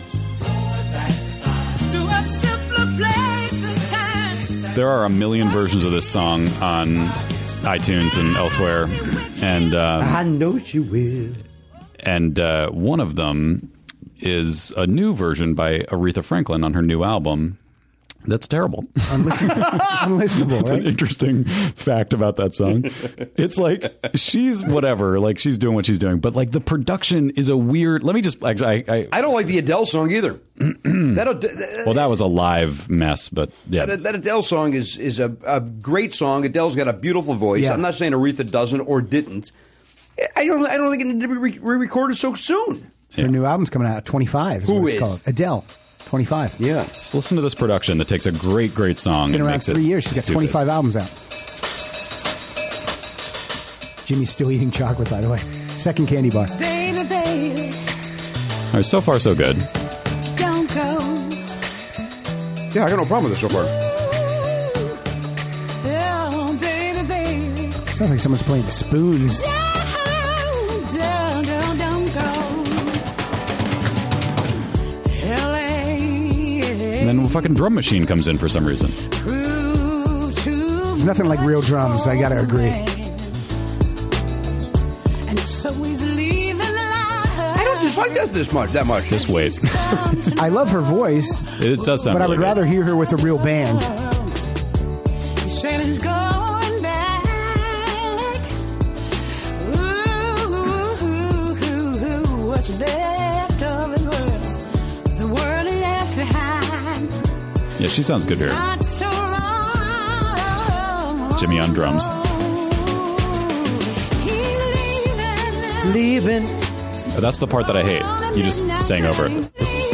To a simpler place and time. There are a million versions of this song on iTunes and elsewhere, and I know you will. And one of them is a new version by Aretha Franklin on her new album. That's terrible. Unlistenable, It's an right? interesting fact about that song. It's like she's whatever, like she's doing what she's doing, but like the production is a weird. Let me just. I don't like the Adele song either. Well, that was a live mess, but yeah, that Adele song is a great song. Adele's got a beautiful voice. Yeah. I'm not saying Aretha doesn't or didn't. I don't think it needed to be re-recorded so soon. Her new album's coming out at 25. Who what it's is? called. Adele. 25. Yeah. Just listen to this production that takes a great song. Been and around makes 3 it years. She's got stupid. 25 albums out. Jimmy's still eating chocolate, by the way. Second candy bar. Baby, baby, All right, so far so good. don't go. Yeah, I got no problem with this so far. Oh, baby, baby, Sounds like someone's playing the spoons. don't go. LA, And then a fucking drum machine comes in for some reason. prove to There's nothing like real drums. I gotta agree. And so he's leaving the light. I don't dislike that much. Just wait. I love her voice, It does sound but I really would good. rather hear her with a real band. He said he's going back. Ooh, what's left of his world? The world he left behind. Yeah, she sounds good here. Not so long. Jimmy on drums. He's Leaving. But that's the part that I hate. You just sang over it.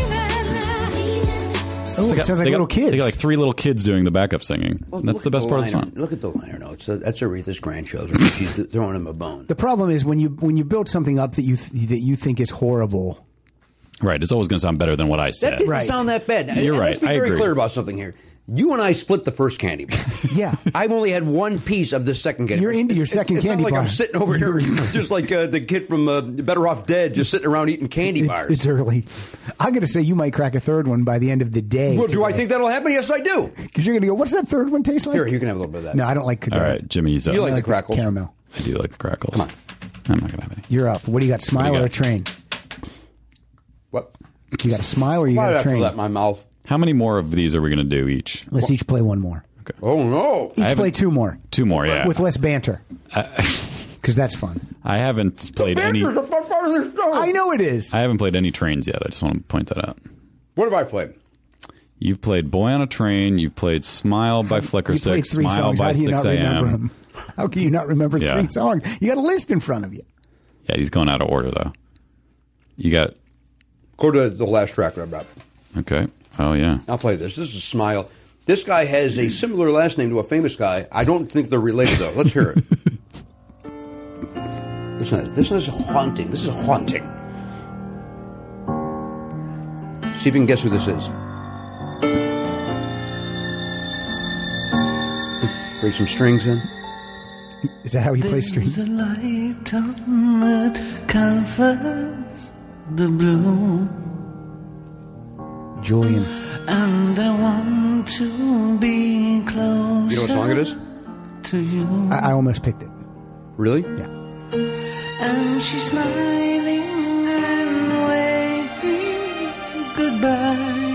Oh, it sounds like they little got, kids. They got like 3 little kids doing the backup singing. Well, That's look the at best part of the liner- song. Look at the liner notes. That's Aretha's grandchildren. She's throwing him a bone. The problem is when you build something up that you think is horrible. Right. It's always going to sound better than what I That said. didn't Right. sound that bad. You're And right. Let's be I very agree. clear about something here. You and I split the first candy bar. Yeah. I've only had one piece of the second candy You're bar. into your second it's candy not like bar. I'm sitting over here just like the kid from Better Off Dead, just sitting around eating candy bars. It's early. I'm going to say you might crack a third one by the end of the day. Well, do I think that'll happen? Yes, I do. Because you're going to go, what's that third one taste like? Here, you can have a little bit of that. No, I don't like All right, Jimmy's up. You like I the crackles? caramel. I do like the crackles. Come on. I'm not going to have any. You're up. What do you got, smile What do or you a got? train? What? You got a smile or you Why got did a I train? pull that in my mouth? How many more of these are we going to do each? Let's each play one more. Oh, no. Each haven't- play 2 more. 2 more, yeah. With less banter. Because that's fun. I haven't played any. Banter's the fun part of this show. I know it is. I haven't played any trains yet. I just want to point that out. What have I played? You've played Boy on a Train. You've played Smile by Flicker You played 6. 3 Smile songs. by How do you 6 not remember a.m. them? How can you not remember Yeah. 3 songs? You got a list in front of you. Yeah, he's going out of order, though. You got. Go to the last track that I brought. Okay. Oh, yeah. I'll play this. This is Smile. This guy has a similar last name to a famous guy. I don't think they're related, though. Let's hear it. Listen, this is haunting. This is haunting. See if you can guess who this is. Bring some strings in. Is that how he plays strings? There's a light on that covers the blue, Julian. and I want to be closer You know what song it is? to you. I almost picked it. Really? Yeah. And she's smiling and waving goodbye.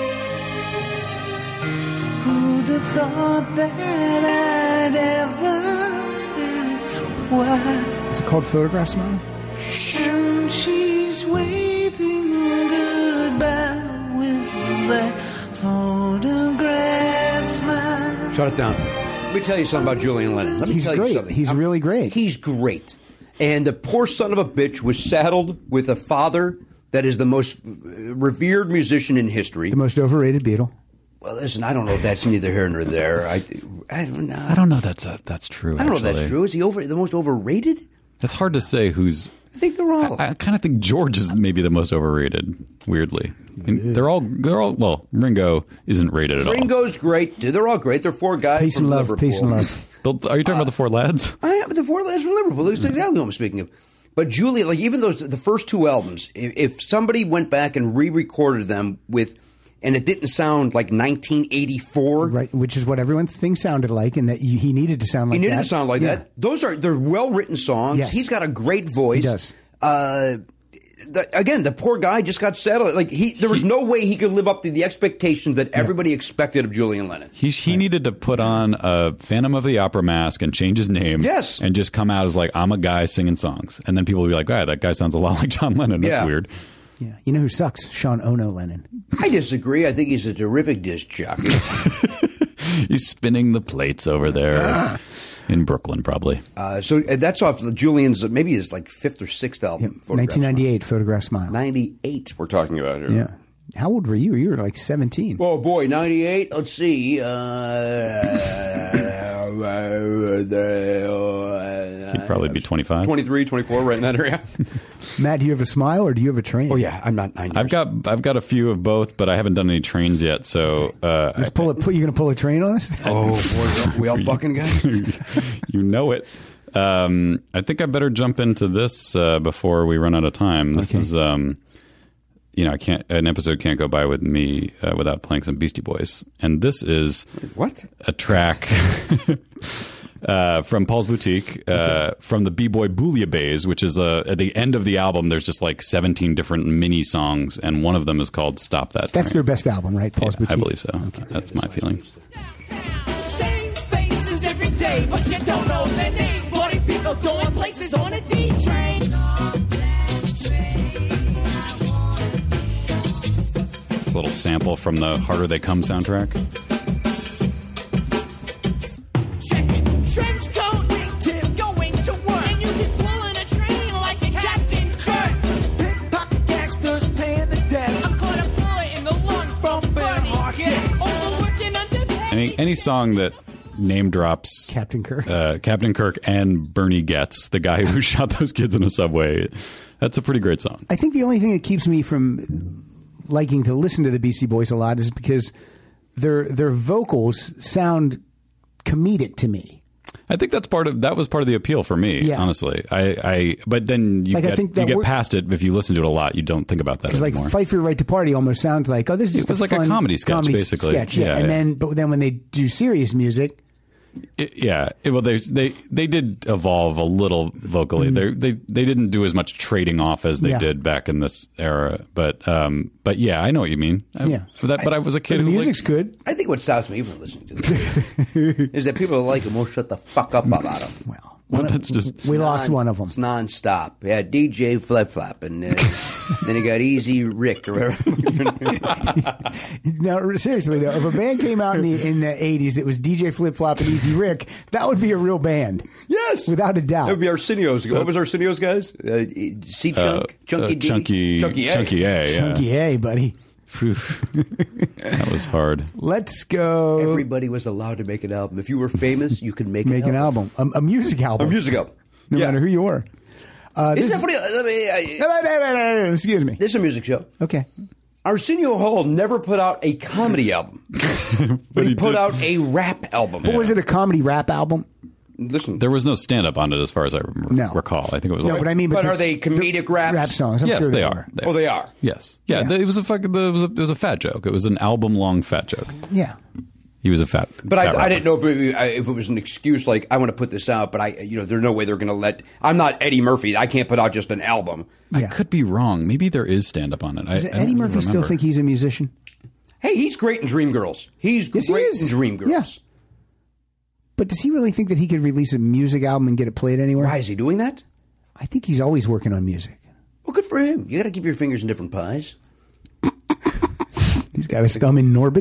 Who'd have thought that I'd ever ask why? Is it called Photograph Smile? And she's waving goodbye with that photograph smile. Shut it down. Let me tell you something about Julian Lennon. Let me He's tell you great. something. He's really great. He's great. And the poor son of a bitch was saddled with a father that is the most revered musician in history. The most overrated Beatle. Well, listen, I don't know if that's neither here nor there. I don't know. I don't know that's true. I don't know if that's true. Is he the most overrated? It's hard to say who's I think they're all. I kind of think George is maybe the most overrated. Weirdly, I mean, they're all. Well, Ringo isn't rated at all. Ringo's great. Dude. They're all great. They're four guys Peace from and love. Liverpool. Peace and love. Are you talking about the Four Lads? I am the four lads from Liverpool. That's exactly what I'm speaking of. But Julian, like even those the first two albums, if somebody went back and re-recorded them with, and it didn't sound like 1984, Right, which is what everyone thinks sounded like, and that he needed to sound like he needed that. to sound like Yeah. that. They're well written songs. Yes. He's got a great voice. He does. Again, the poor guy just got settled. Like there was no way he could live up to the expectations that everybody expected of Julian Lennon. He needed to put on a Phantom of the Opera mask and change his name. Yes. And just come out as like, I'm a guy singing songs. And then people will be like, that guy sounds a lot like John Lennon. That's Yeah. weird. Yeah, you know who sucks? Sean Ono Lennon. I disagree. I think he's a terrific disc jockey. He's spinning the plates over there in Brooklyn, probably. So that's off Julian's, maybe his like fifth or sixth album. 1998, Photograph Smile. 98 we're talking about here. Yeah. How old were you? You were like 17. Oh, boy, 98. Let's see. He'd probably be 25. 23, 24, right in that area. Matt, do you have a smile or do you have a train? Oh, yeah. I'm not 9 years. I've got a few of both, but I haven't done any trains yet. So Let's pull it. You going to pull a train on us? Oh, boy. We all fucking guys. you know it. I think I better jump into this before we run out of time. This is, an episode can't go by with me without playing some Beastie Boys. And this is a track from Paul's Boutique, from the B-Boy Bouillabaisse, which is at the end of the album. There's just like 17 different mini songs, and one of them is called "Stop That." That's Train. their best album, right? Paul's Boutique. I believe so. That's my feeling. Same faces every day, but you don't know their name. 40 people going places on a D train. It's a little sample from the "Harder They Come" soundtrack. Check it. Trench coat, tip, going to work. And you just pulling a train like a Captain Kirk. Pickpocket gangsters paying the debts. I caught a bullet in the lung from Bernie. Yes. Also working under Any song that name drops Captain Kirk. Captain Kirk and Bernie Getz, the guy who shot those kids in a subway. That's a pretty great song. I think the only thing that keeps me from liking to listen to the Beastie Boys a lot is because their vocals sound comedic to me. I think that was part of the appeal for me. Yeah. Honestly, but then you get past it if you listen to it a lot. You don't think about that Because anymore. like "Fight for Your Right to Party" almost sounds like this is just It's like a fun comedy sketch, basically. Sketch, yeah. And then when they do serious music, Well, they did evolve a little vocally. They didn't do as much trading off as they did back in this era. But yeah, I know what you mean. But I was a kid. The who music's good. I think what stops me from listening to this is that people like them won't shut the fuck up about them. Well, that's just we lost one of them. It's nonstop. Yeah, DJ Flip Flop, and then you got Easy Rick or whatever. Now, seriously though, if a band came out in the 80s, it was DJ Flip Flop and Easy Rick. That would be a real band. Yes, without a doubt. That would be Arsenio's. What was Arsenio's guys? C Chunk, Chunky D, Chunky A. Chunky A, buddy. That was hard. Let's go. Everybody was allowed to make an album. If you were famous, you could make an album. A music album. A music album. No matter who you were. Isn't that funny? Excuse me. This is a music show. Okay. Arsenio Hall never put out a comedy album, but he put out a rap album. But was it a comedy rap album? Listen, there was no stand-up on it, as far as I recall. I think it was. No, but I mean, but are they comedic raps? Rap songs? I'm yes, sure they are. Oh, they are. Yes, yeah. It was a fat joke. It was an album-long fat joke. Yeah. He was a fat. But fat I didn't know if it was an excuse, like I want to put this out, but there's no way they're going to let. I'm not Eddie Murphy. I can't put out just an album. I could be wrong. Maybe there is stand-up on it. Does Eddie Murphy still think he's a musician? Hey, he's great in Dreamgirls. He's great in Dreamgirls. Yeah. But does he really think that he could release a music album and get it played anywhere? Why is he doing that? I think he's always working on music. Well, good for him. You got to keep your fingers in different pies. He's got his thumb in Norbit.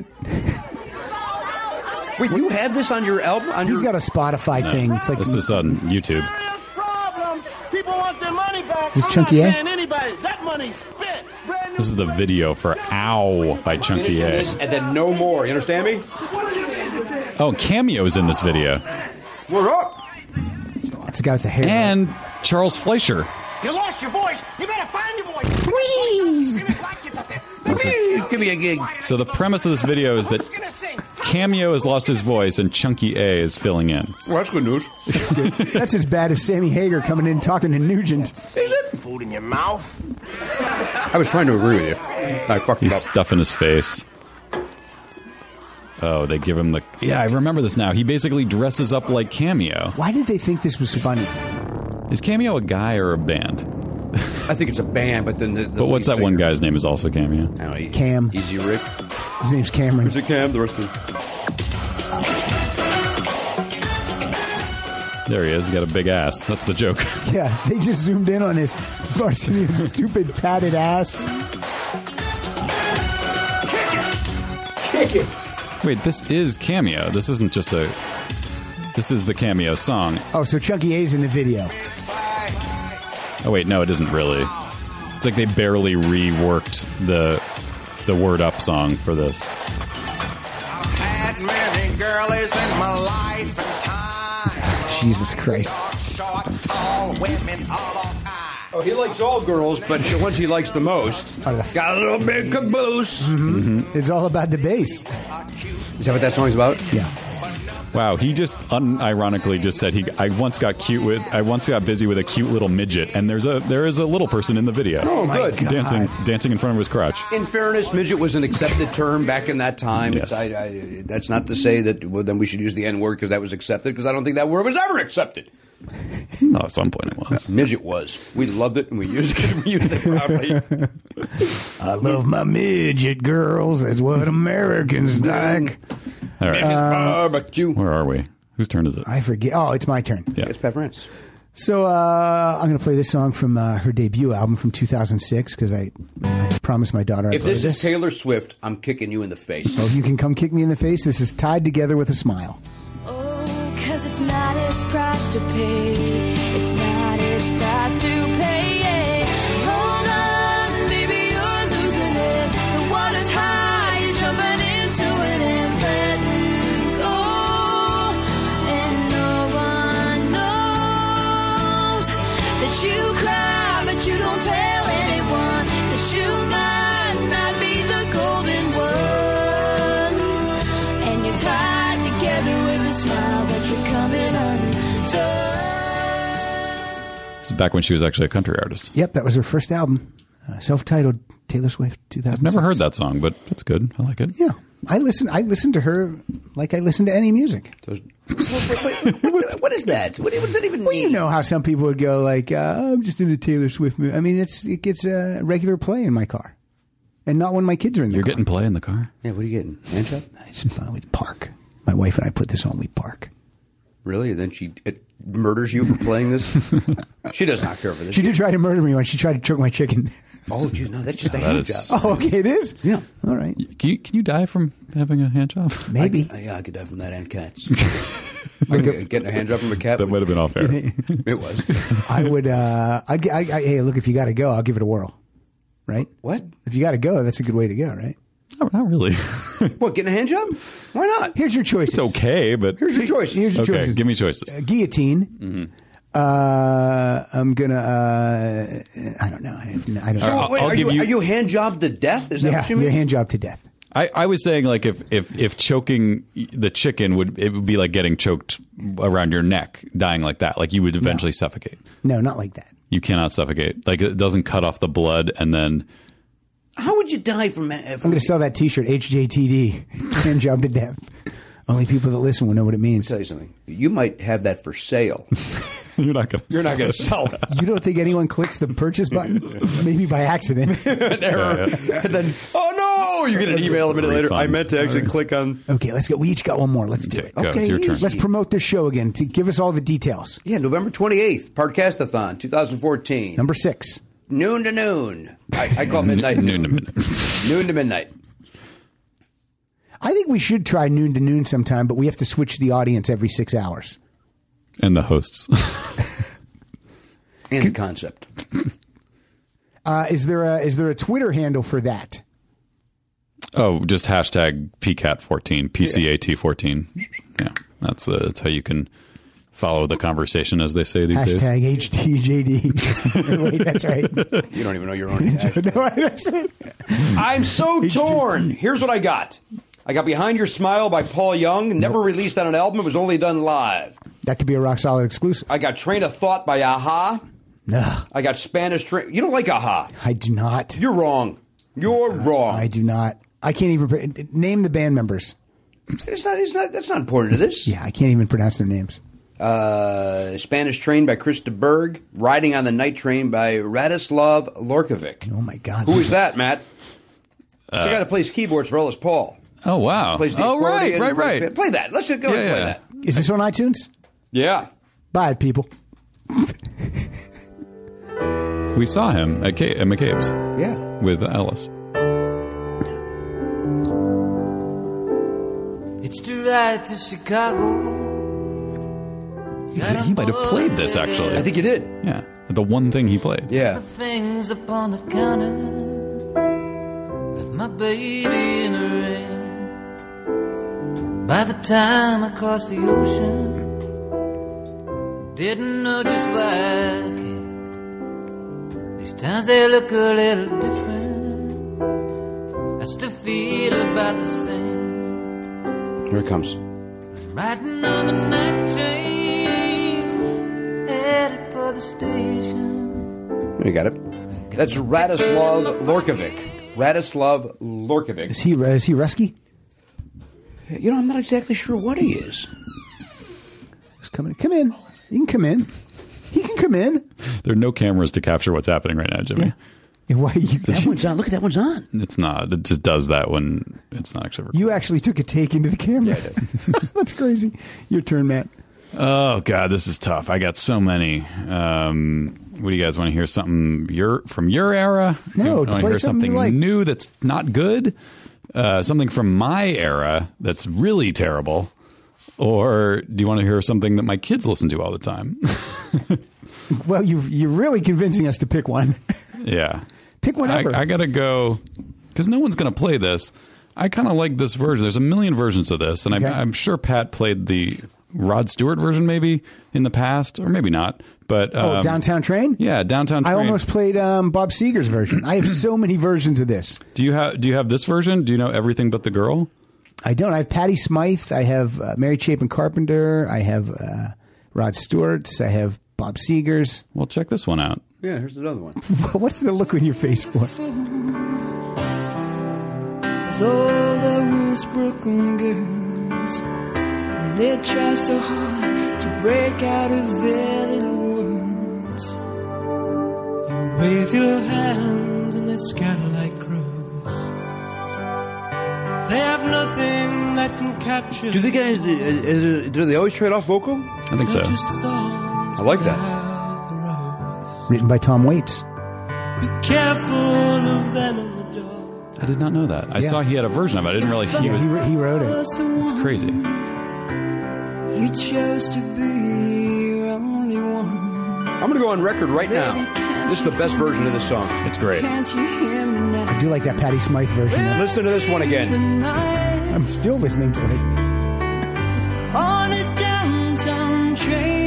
Wait, you have this on your album? He's got a Spotify thing. It's like this is on YouTube. People want their money back. Is this Chunky A? Anybody. That money's spent. This is the video for "Ow" by Chunky A. And then no more. You understand me? Oh, Cameo's in this video. We're up. That's the guy with the hair. And Charles Fleischer. You lost your Please. Give me a gig. So the premise of this video is that Cameo has lost his voice and Chunky A is filling in. Well, that's good news. That's good. That's as bad as Sammy Hagar coming in talking to Nugent. Is it? Food in your mouth? I was trying to agree with you. I fucked He's up. stuffing his face. Oh, they give him the... Yeah, I remember this now. He basically dresses up like Cameo. Why did they think this was funny? Is Cameo a guy or a band? I think it's a band, but then the But what's that one guy's name is also Cameo? I don't know, Cam. Easy Rick. His name's Cameron. Is it Cam? The rest of There he is. He got a big ass. That's the joke. Yeah, they just zoomed in on his fucking stupid padded ass. Kick it. Wait, this is Cameo. This isn't just a... This is the Cameo song. Oh, so Chunky A's in the video. Oh, wait, no, it isn't really. It's like they barely reworked the Word Up song for this. Had many girlies in my life and time. Jesus Christ. Short, tall, women all on time. Oh, he likes all girls, but the ones he likes the most got a little bit caboose. It's all about the bass. Is that what that song's about? Yeah. Wow, he just unironically just said I once got busy with a cute little midget, and there is a little person in the video. Oh, good. Dancing in front of his crotch. In fairness, midget was an accepted term back in that time. Yes. That's not to say that then we should use the N word because that was accepted, because I don't think that word was ever accepted. No, at some point it was. Midget was. We loved it and we used it properly. I love my midget girls. That's what Americans like. All right. Barbecue. Where are we? Whose turn is it? I forget. Oh, it's my turn. Yeah. It's Pat France. So I'm going to play this song from her debut album from 2006 because I promised my daughter I'd If play this is Taylor Swift, I'm kicking you in the face. So you can come kick me in the face. This is Tied Together with a Smile. Oh, 'cause it's not his price to pay. It's not his price to pay. Yeah. Hold on, baby, you're losing it. The water's high, you're jumping into it and letting go. And no one knows that you cry, but you don't tell anyone that you might not be the golden one. And you're tied together with a smile, but you're coming undone. This is back when she was actually a country artist. Yep, that was her first album, self-titled Taylor Swift 2006. I've never heard that song, but it's good. I like it. Yeah, I listen to her like I listen to any music. What is that? What does that even mean? Well, you know how some people would go like, "I'm just into Taylor Swift." I mean, it gets a regular play in my car, and not when my kids are in the You're car. getting play in the car? Yeah, what are you getting? Hand job? We park. My wife and I put this on. We park. Really? And then she murders you for playing this? She does not care for this. She did try to murder me when she tried to choke my chicken. Oh, dude, no, that's just a that hand is- job. Oh, okay, it is? Yeah. All right. Can you die from having a hand job? Maybe. I could die from that and cats. Getting a hand job from a cat? That might have been off air. It was. I would, hey, look, if you got to go, I'll give it a whirl. Right? What? If you got to go, that's a good way to go, right? No, not really. What, getting a hand job? Why not? Here's your choices. It's okay, but Here's your choice. Here's your okay. choices. Give me choices. Guillotine. I'm gonna. I don't know. I don't So, know. wait, I'll are give you- you hand jobbed to death? Is that Yeah, what you mean? you're hand job to death. I was saying like if choking the chicken would be like getting choked around your neck, dying like that. Like you would eventually suffocate. No, not like that. You cannot suffocate. Like it doesn't cut off the blood and then. How would you die from... I'm going to sell that T-shirt, HJTD, hand job to death. Only people that listen will know what it means. Tell you something. You might have that for sale. You're not going to sell it. You don't think anyone clicks the purchase button? Maybe by accident. An error. And then, oh no! You get an email a minute later. Refund. I meant to actually click on... Okay, let's go. We each got one more. Let's do it. Go. It's your turn. Let's promote this show again. To give us all the details. Yeah, November 28th, Podcastathon 2014. Number 6. Noon to noon. I call midnight. Noon to midnight. Noon to midnight. I think we should try noon to noon sometime, but we have to switch the audience every 6 hours. And the hosts. And the concept. Is there a Twitter handle for that? Oh, just hashtag PCAT14, PCAT14. Yeah, that's how you can follow the conversation, as they say these days. Hashtag HTJD. Wait, that's right. You don't even know your own hashtag. No, that's it. I'm so torn. Here's what I got. I got Behind Your Smile by Paul Young. Never released on an album. It was only done live. That could be a Rock Solid exclusive. I got Train of Thought by Aha. No. I got Spanish Train. You don't like Aha. I do not. You're wrong. You're wrong. I do not. I can't even name the band members. It's not. That's not important to this. Yeah, I can't even pronounce their names. Spanish Train by Chris de Burgh. Riding on the Night Train by Radislav Lorkovic. Oh my God. Who is that, Matt? It's the guy that plays keyboards for Ellis Paul. Oh, wow. Plays the Oh, accordion. right. Play that. Let's just go and play that. Is this on iTunes? Yeah. Buy it, people. We saw him at McCabe's. Yeah. With Ellis. It's the ride to Chicago. He might have played this, actually. I think he did. Yeah. The one thing he played. Yeah. Things upon the counter. Left my baby in the rain. By the time I crossed the ocean, didn't know just why I came. These times they look a little different. I still feel about the same. Here it comes. Riding on the night train, headed for the station. You got it. That's Radislav Lorkovic. Radislav Lorkovic. Is he Rusky? You know, I'm not exactly sure what he is. He's coming. Come in. You can come in. He can come in. There are no cameras to capture what's happening right now, Jimmy. Yeah, why you? That one's on. Look at that one's on. It's not. It just does that when it's not actually recorded. You actually took a take into the camera. Yeah, I did. That's crazy. Your turn, Matt. Oh, God, this is tough. I got so many. What do you guys want to hear? Something from your era? No, want to play hear something you like. new that's not good? Something from my era that's really terrible? Or do you want to hear something that my kids listen to all the time? Well, you're really convincing us to pick one. Yeah. Pick whatever. I got to go, because no one's going to play this. I kind of like this version. There's a million versions of this, and Okay. I'm sure Pat played the Rod Stewart version maybe in the past, or maybe not. But Downtown Train? Yeah, Downtown Train. I almost played Bob Seger's version. I have so many versions of this. Do you have this version? Do you know Everything But the Girl? I don't. I have Patti Smythe. I have Mary Chapin Carpenter. I have Rod Stewart's. I have Bob Seger's. Well, check this one out. Yeah, here's another one. What's the look on your face for? Though the most Brooklyn girls, they try so hard to break out of their little worlds. You wave your hands and they scatter like crows. They have nothing that can capture. Do the guys? Do they always trade off vocal? I think so. I like that. Written by Tom Waits. Be careful of them in the dark. I did not know that. I saw he had a version of it. I didn't realize he was. He wrote it. It's crazy. You chose to be your only one. I'm going to go on record right now. This is the best version of this song. It's great. Can't you hear me now? I do like that Patti Smythe version. Listen to this one again. I'm still listening to it. On a downtown train.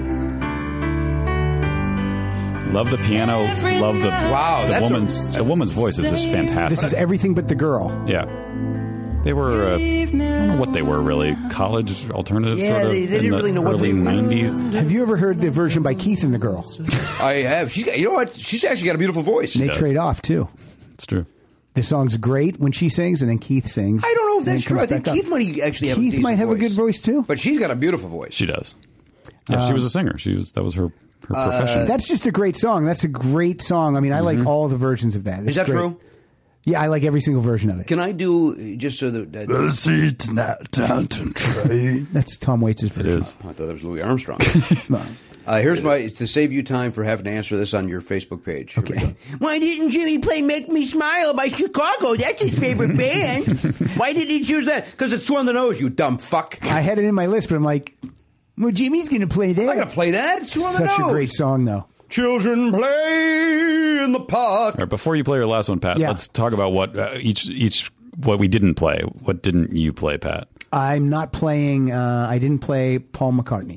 Love the piano. Love the the woman's voice is just fantastic. This is Everything But the Girl. Yeah. They were, I don't know what they were really. College alternative Yeah, sort of they didn't in the really know what early they were. 90s. Have you ever heard the version by Keith and the Girl? I have. She's got, you know what? She's actually got a beautiful voice. They trade off, too. It's true. The song's great when she sings, and then Keith sings. I don't know if and that's then true. I comes think back Keith up. might actually have a Keith decent might have a voice. good voice, too. But she's got a beautiful voice. She does. Yeah, she was a singer. That was her profession. That's just a great song. That's a great song. I mean, I like all the versions of that. Is that great. true? Yeah, I like every single version of it. Can I do, just so that... Downtown Train. That's Tom Waits' version. It is. I thought that was Louis Armstrong. Here's to save you time for having to answer this on your Facebook page. Here we go. Why didn't Jimmy play Make Me Smile by Chicago? That's his favorite band. Why did he choose that? Because it's too on the nose, you dumb fuck. I had it in my list, but I'm like, well, Jimmy's going to play that. I'm not going to play that. It's too on the nose. Such a great song, though. Children play in the park. All right, before you play your last one, Pat, let's talk about what what we didn't play. What didn't you play, Pat? I'm not playing. I didn't play Paul McCartney.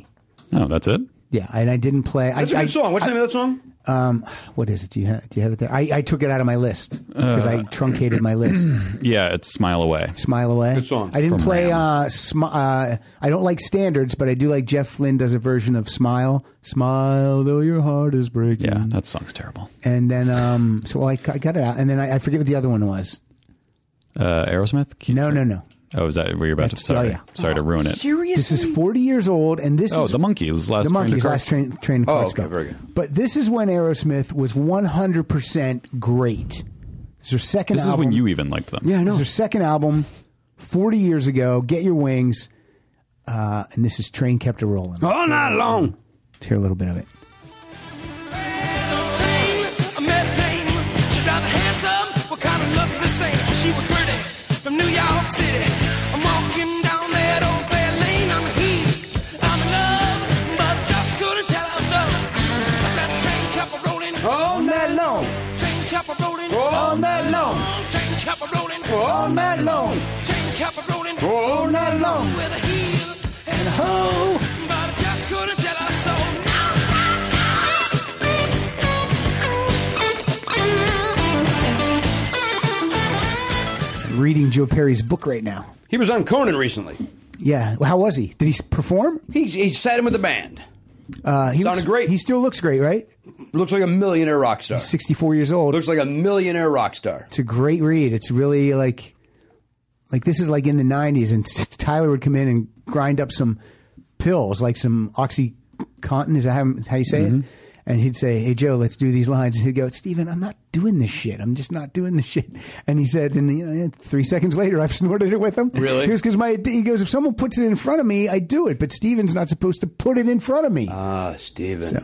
Oh, that's it? Yeah, and I didn't play. That's a good song. What's the name of that song? What is it? Do you have it there? I took it out of my list because I truncated my list. Yeah, it's Smile Away. Smile Away. Good song. I didn't From play. Ram. I don't like standards, but I do like Jeff Flynn does a version of Smile. Smile though your heart is breaking. Yeah, that song's terrible. And then, so I got it out, and then I forget what the other one was. Aerosmith? No. Oh, is that where you're about to start? oh, yeah. Sorry to ruin it. Seriously? This is 40 years old, and this is The Monkees' last the Monkees' last train to Oh, Clarksville. okay, very good. But this is when Aerosmith was 100% great. This is their second This album. is when you even liked them. Yeah, I This know. is their second album, 40 years ago. Get Your Wings, and this is Train Kept a Rolling. All night long. Let's hear a little bit of it. I met a dame. She rather handsome, what kind of look the same. She was pretty from New York City. I'm walking down that old fair lane. I'm in love, but just couldn't tell her so. I said the train kept a rolling All night long. Train kept a rolling All night long. Train kept a rolling All night long. Train kept a rolling All night long. with a heel and a Oh. but I just couldn't tell her so. I'm reading Joe Perry's book right now. He was on Conan recently. Yeah. How was he? Did he perform? He sat in with the band. He Sounded looks great. He still looks great, right? Looks like a millionaire rock star. 64 years old. Looks like a millionaire rock star. It's a great read. It's really like this is like in the 90s, and Tyler would come in and grind up some pills, like some OxyContin. Is that how you say it? And he'd say, "Hey Joe, let's do these lines." And he'd go, "Steven, I'm not doing this shit. I'm just not doing this shit." And he said, and 3 seconds later, I've snorted it with him. Really? He goes, "If someone puts it in front of me, I do it. But Steven's not supposed to put it in front of me." Steven.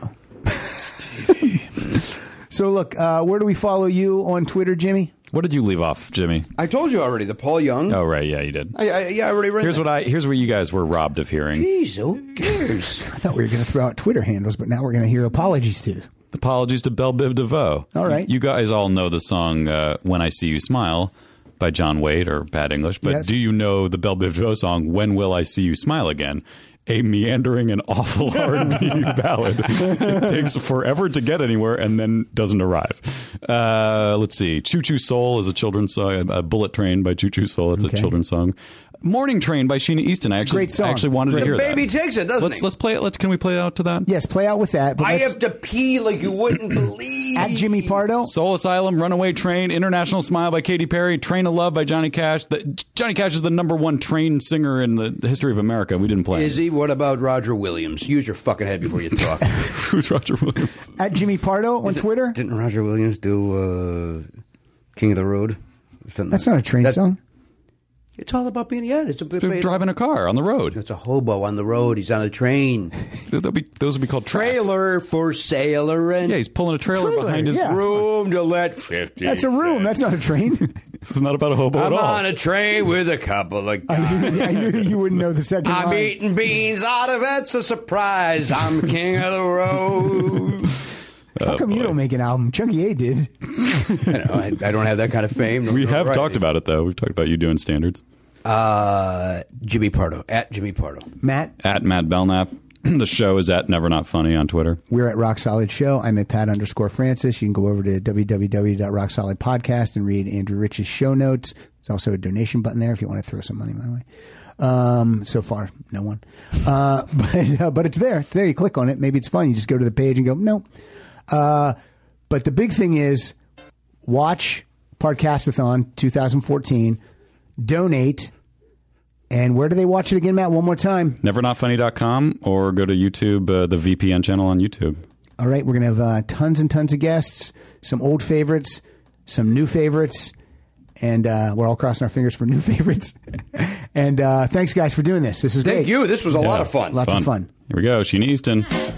So look, where do we follow you on Twitter, Jimmy? What did you leave off, Jimmy? I told you already, the Paul Young. Oh, right. Yeah, you did. I already read Here's what you guys were robbed of hearing. Jeez, who cares? I thought we were going to throw out Twitter handles, but now we're going to hear apologies too. Apologies to Belle Biv DeVoe. All right. You guys all know the song When I See You Smile by John Wade, or Bad English. But Yes. do you know the Belle Biv DeVoe song When Will I See You Smile Again? A meandering and awful R&B ballad. It takes forever to get anywhere and then doesn't arrive. Let's see. Choo Choo Soul is a children's song. Bullet Train by Choo Choo Soul. That's Okay. a children's song. Morning Train by Sheena Easton. I great song. actually wanted to hear that. Baby takes it, doesn't he? Let's play it. Can we play out to that? Yes, play out with that. But I let's- have to pee like you wouldn't believe. at Jimmy Pardo. Soul Asylum, Runaway Train, International Smile by Katy Perry, Train of Love by Johnny Cash. Johnny Cash is the #1 train singer in the history of America. We didn't play. Is he? What about Roger Williams? Use your fucking head before you talk. Who's Roger Williams? At Jimmy Pardo on Twitter. Didn't Roger Williams do King of the Road? That's not a train song. It's all about being It's Driving a car on the road. It's a hobo on the road. He's on a train. Those would be called tracks. Trailer for sailor and Yeah, he's pulling a trailer behind his yeah. room to let 50. That's a room. That's not a train. This is not about a hobo I'm at all. on a train with a couple of guys. I knew that you wouldn't know the second I'm line. eating beans out of it's a surprise. I'm king of the road. How come you don't make an album? Chunky A did. I don't have that kind of fame. We have talked about it, though. We've talked about you doing standards. Jimmy Pardo. At Jimmy Pardo. Matt, At Matt Belknap. The show is at Never Not Funny on Twitter. we're at Rock Solid Show. I'm at Pat_Francis. You can go over to www.rocksolidpodcast and read Andrew Rich's show notes. There's also a donation button there if you want to throw some money my way. So far, no one. But it's there. It's there. You click on it. Maybe it's fun. You just go to the page and go, no. But the big thing is watch Podcastathon 2014. Donate. And where do they watch it again, Matt? One more time. NeverNotFunny.com or go to YouTube, the VPN channel on YouTube. All right. We're going to have tons and tons of guests, some old favorites, some new favorites. And we're all crossing our fingers for new favorites. And thanks, guys, for doing this. This is great. Thank you. This was a lot of fun. Lots of fun. Here we go. Sheena Easton.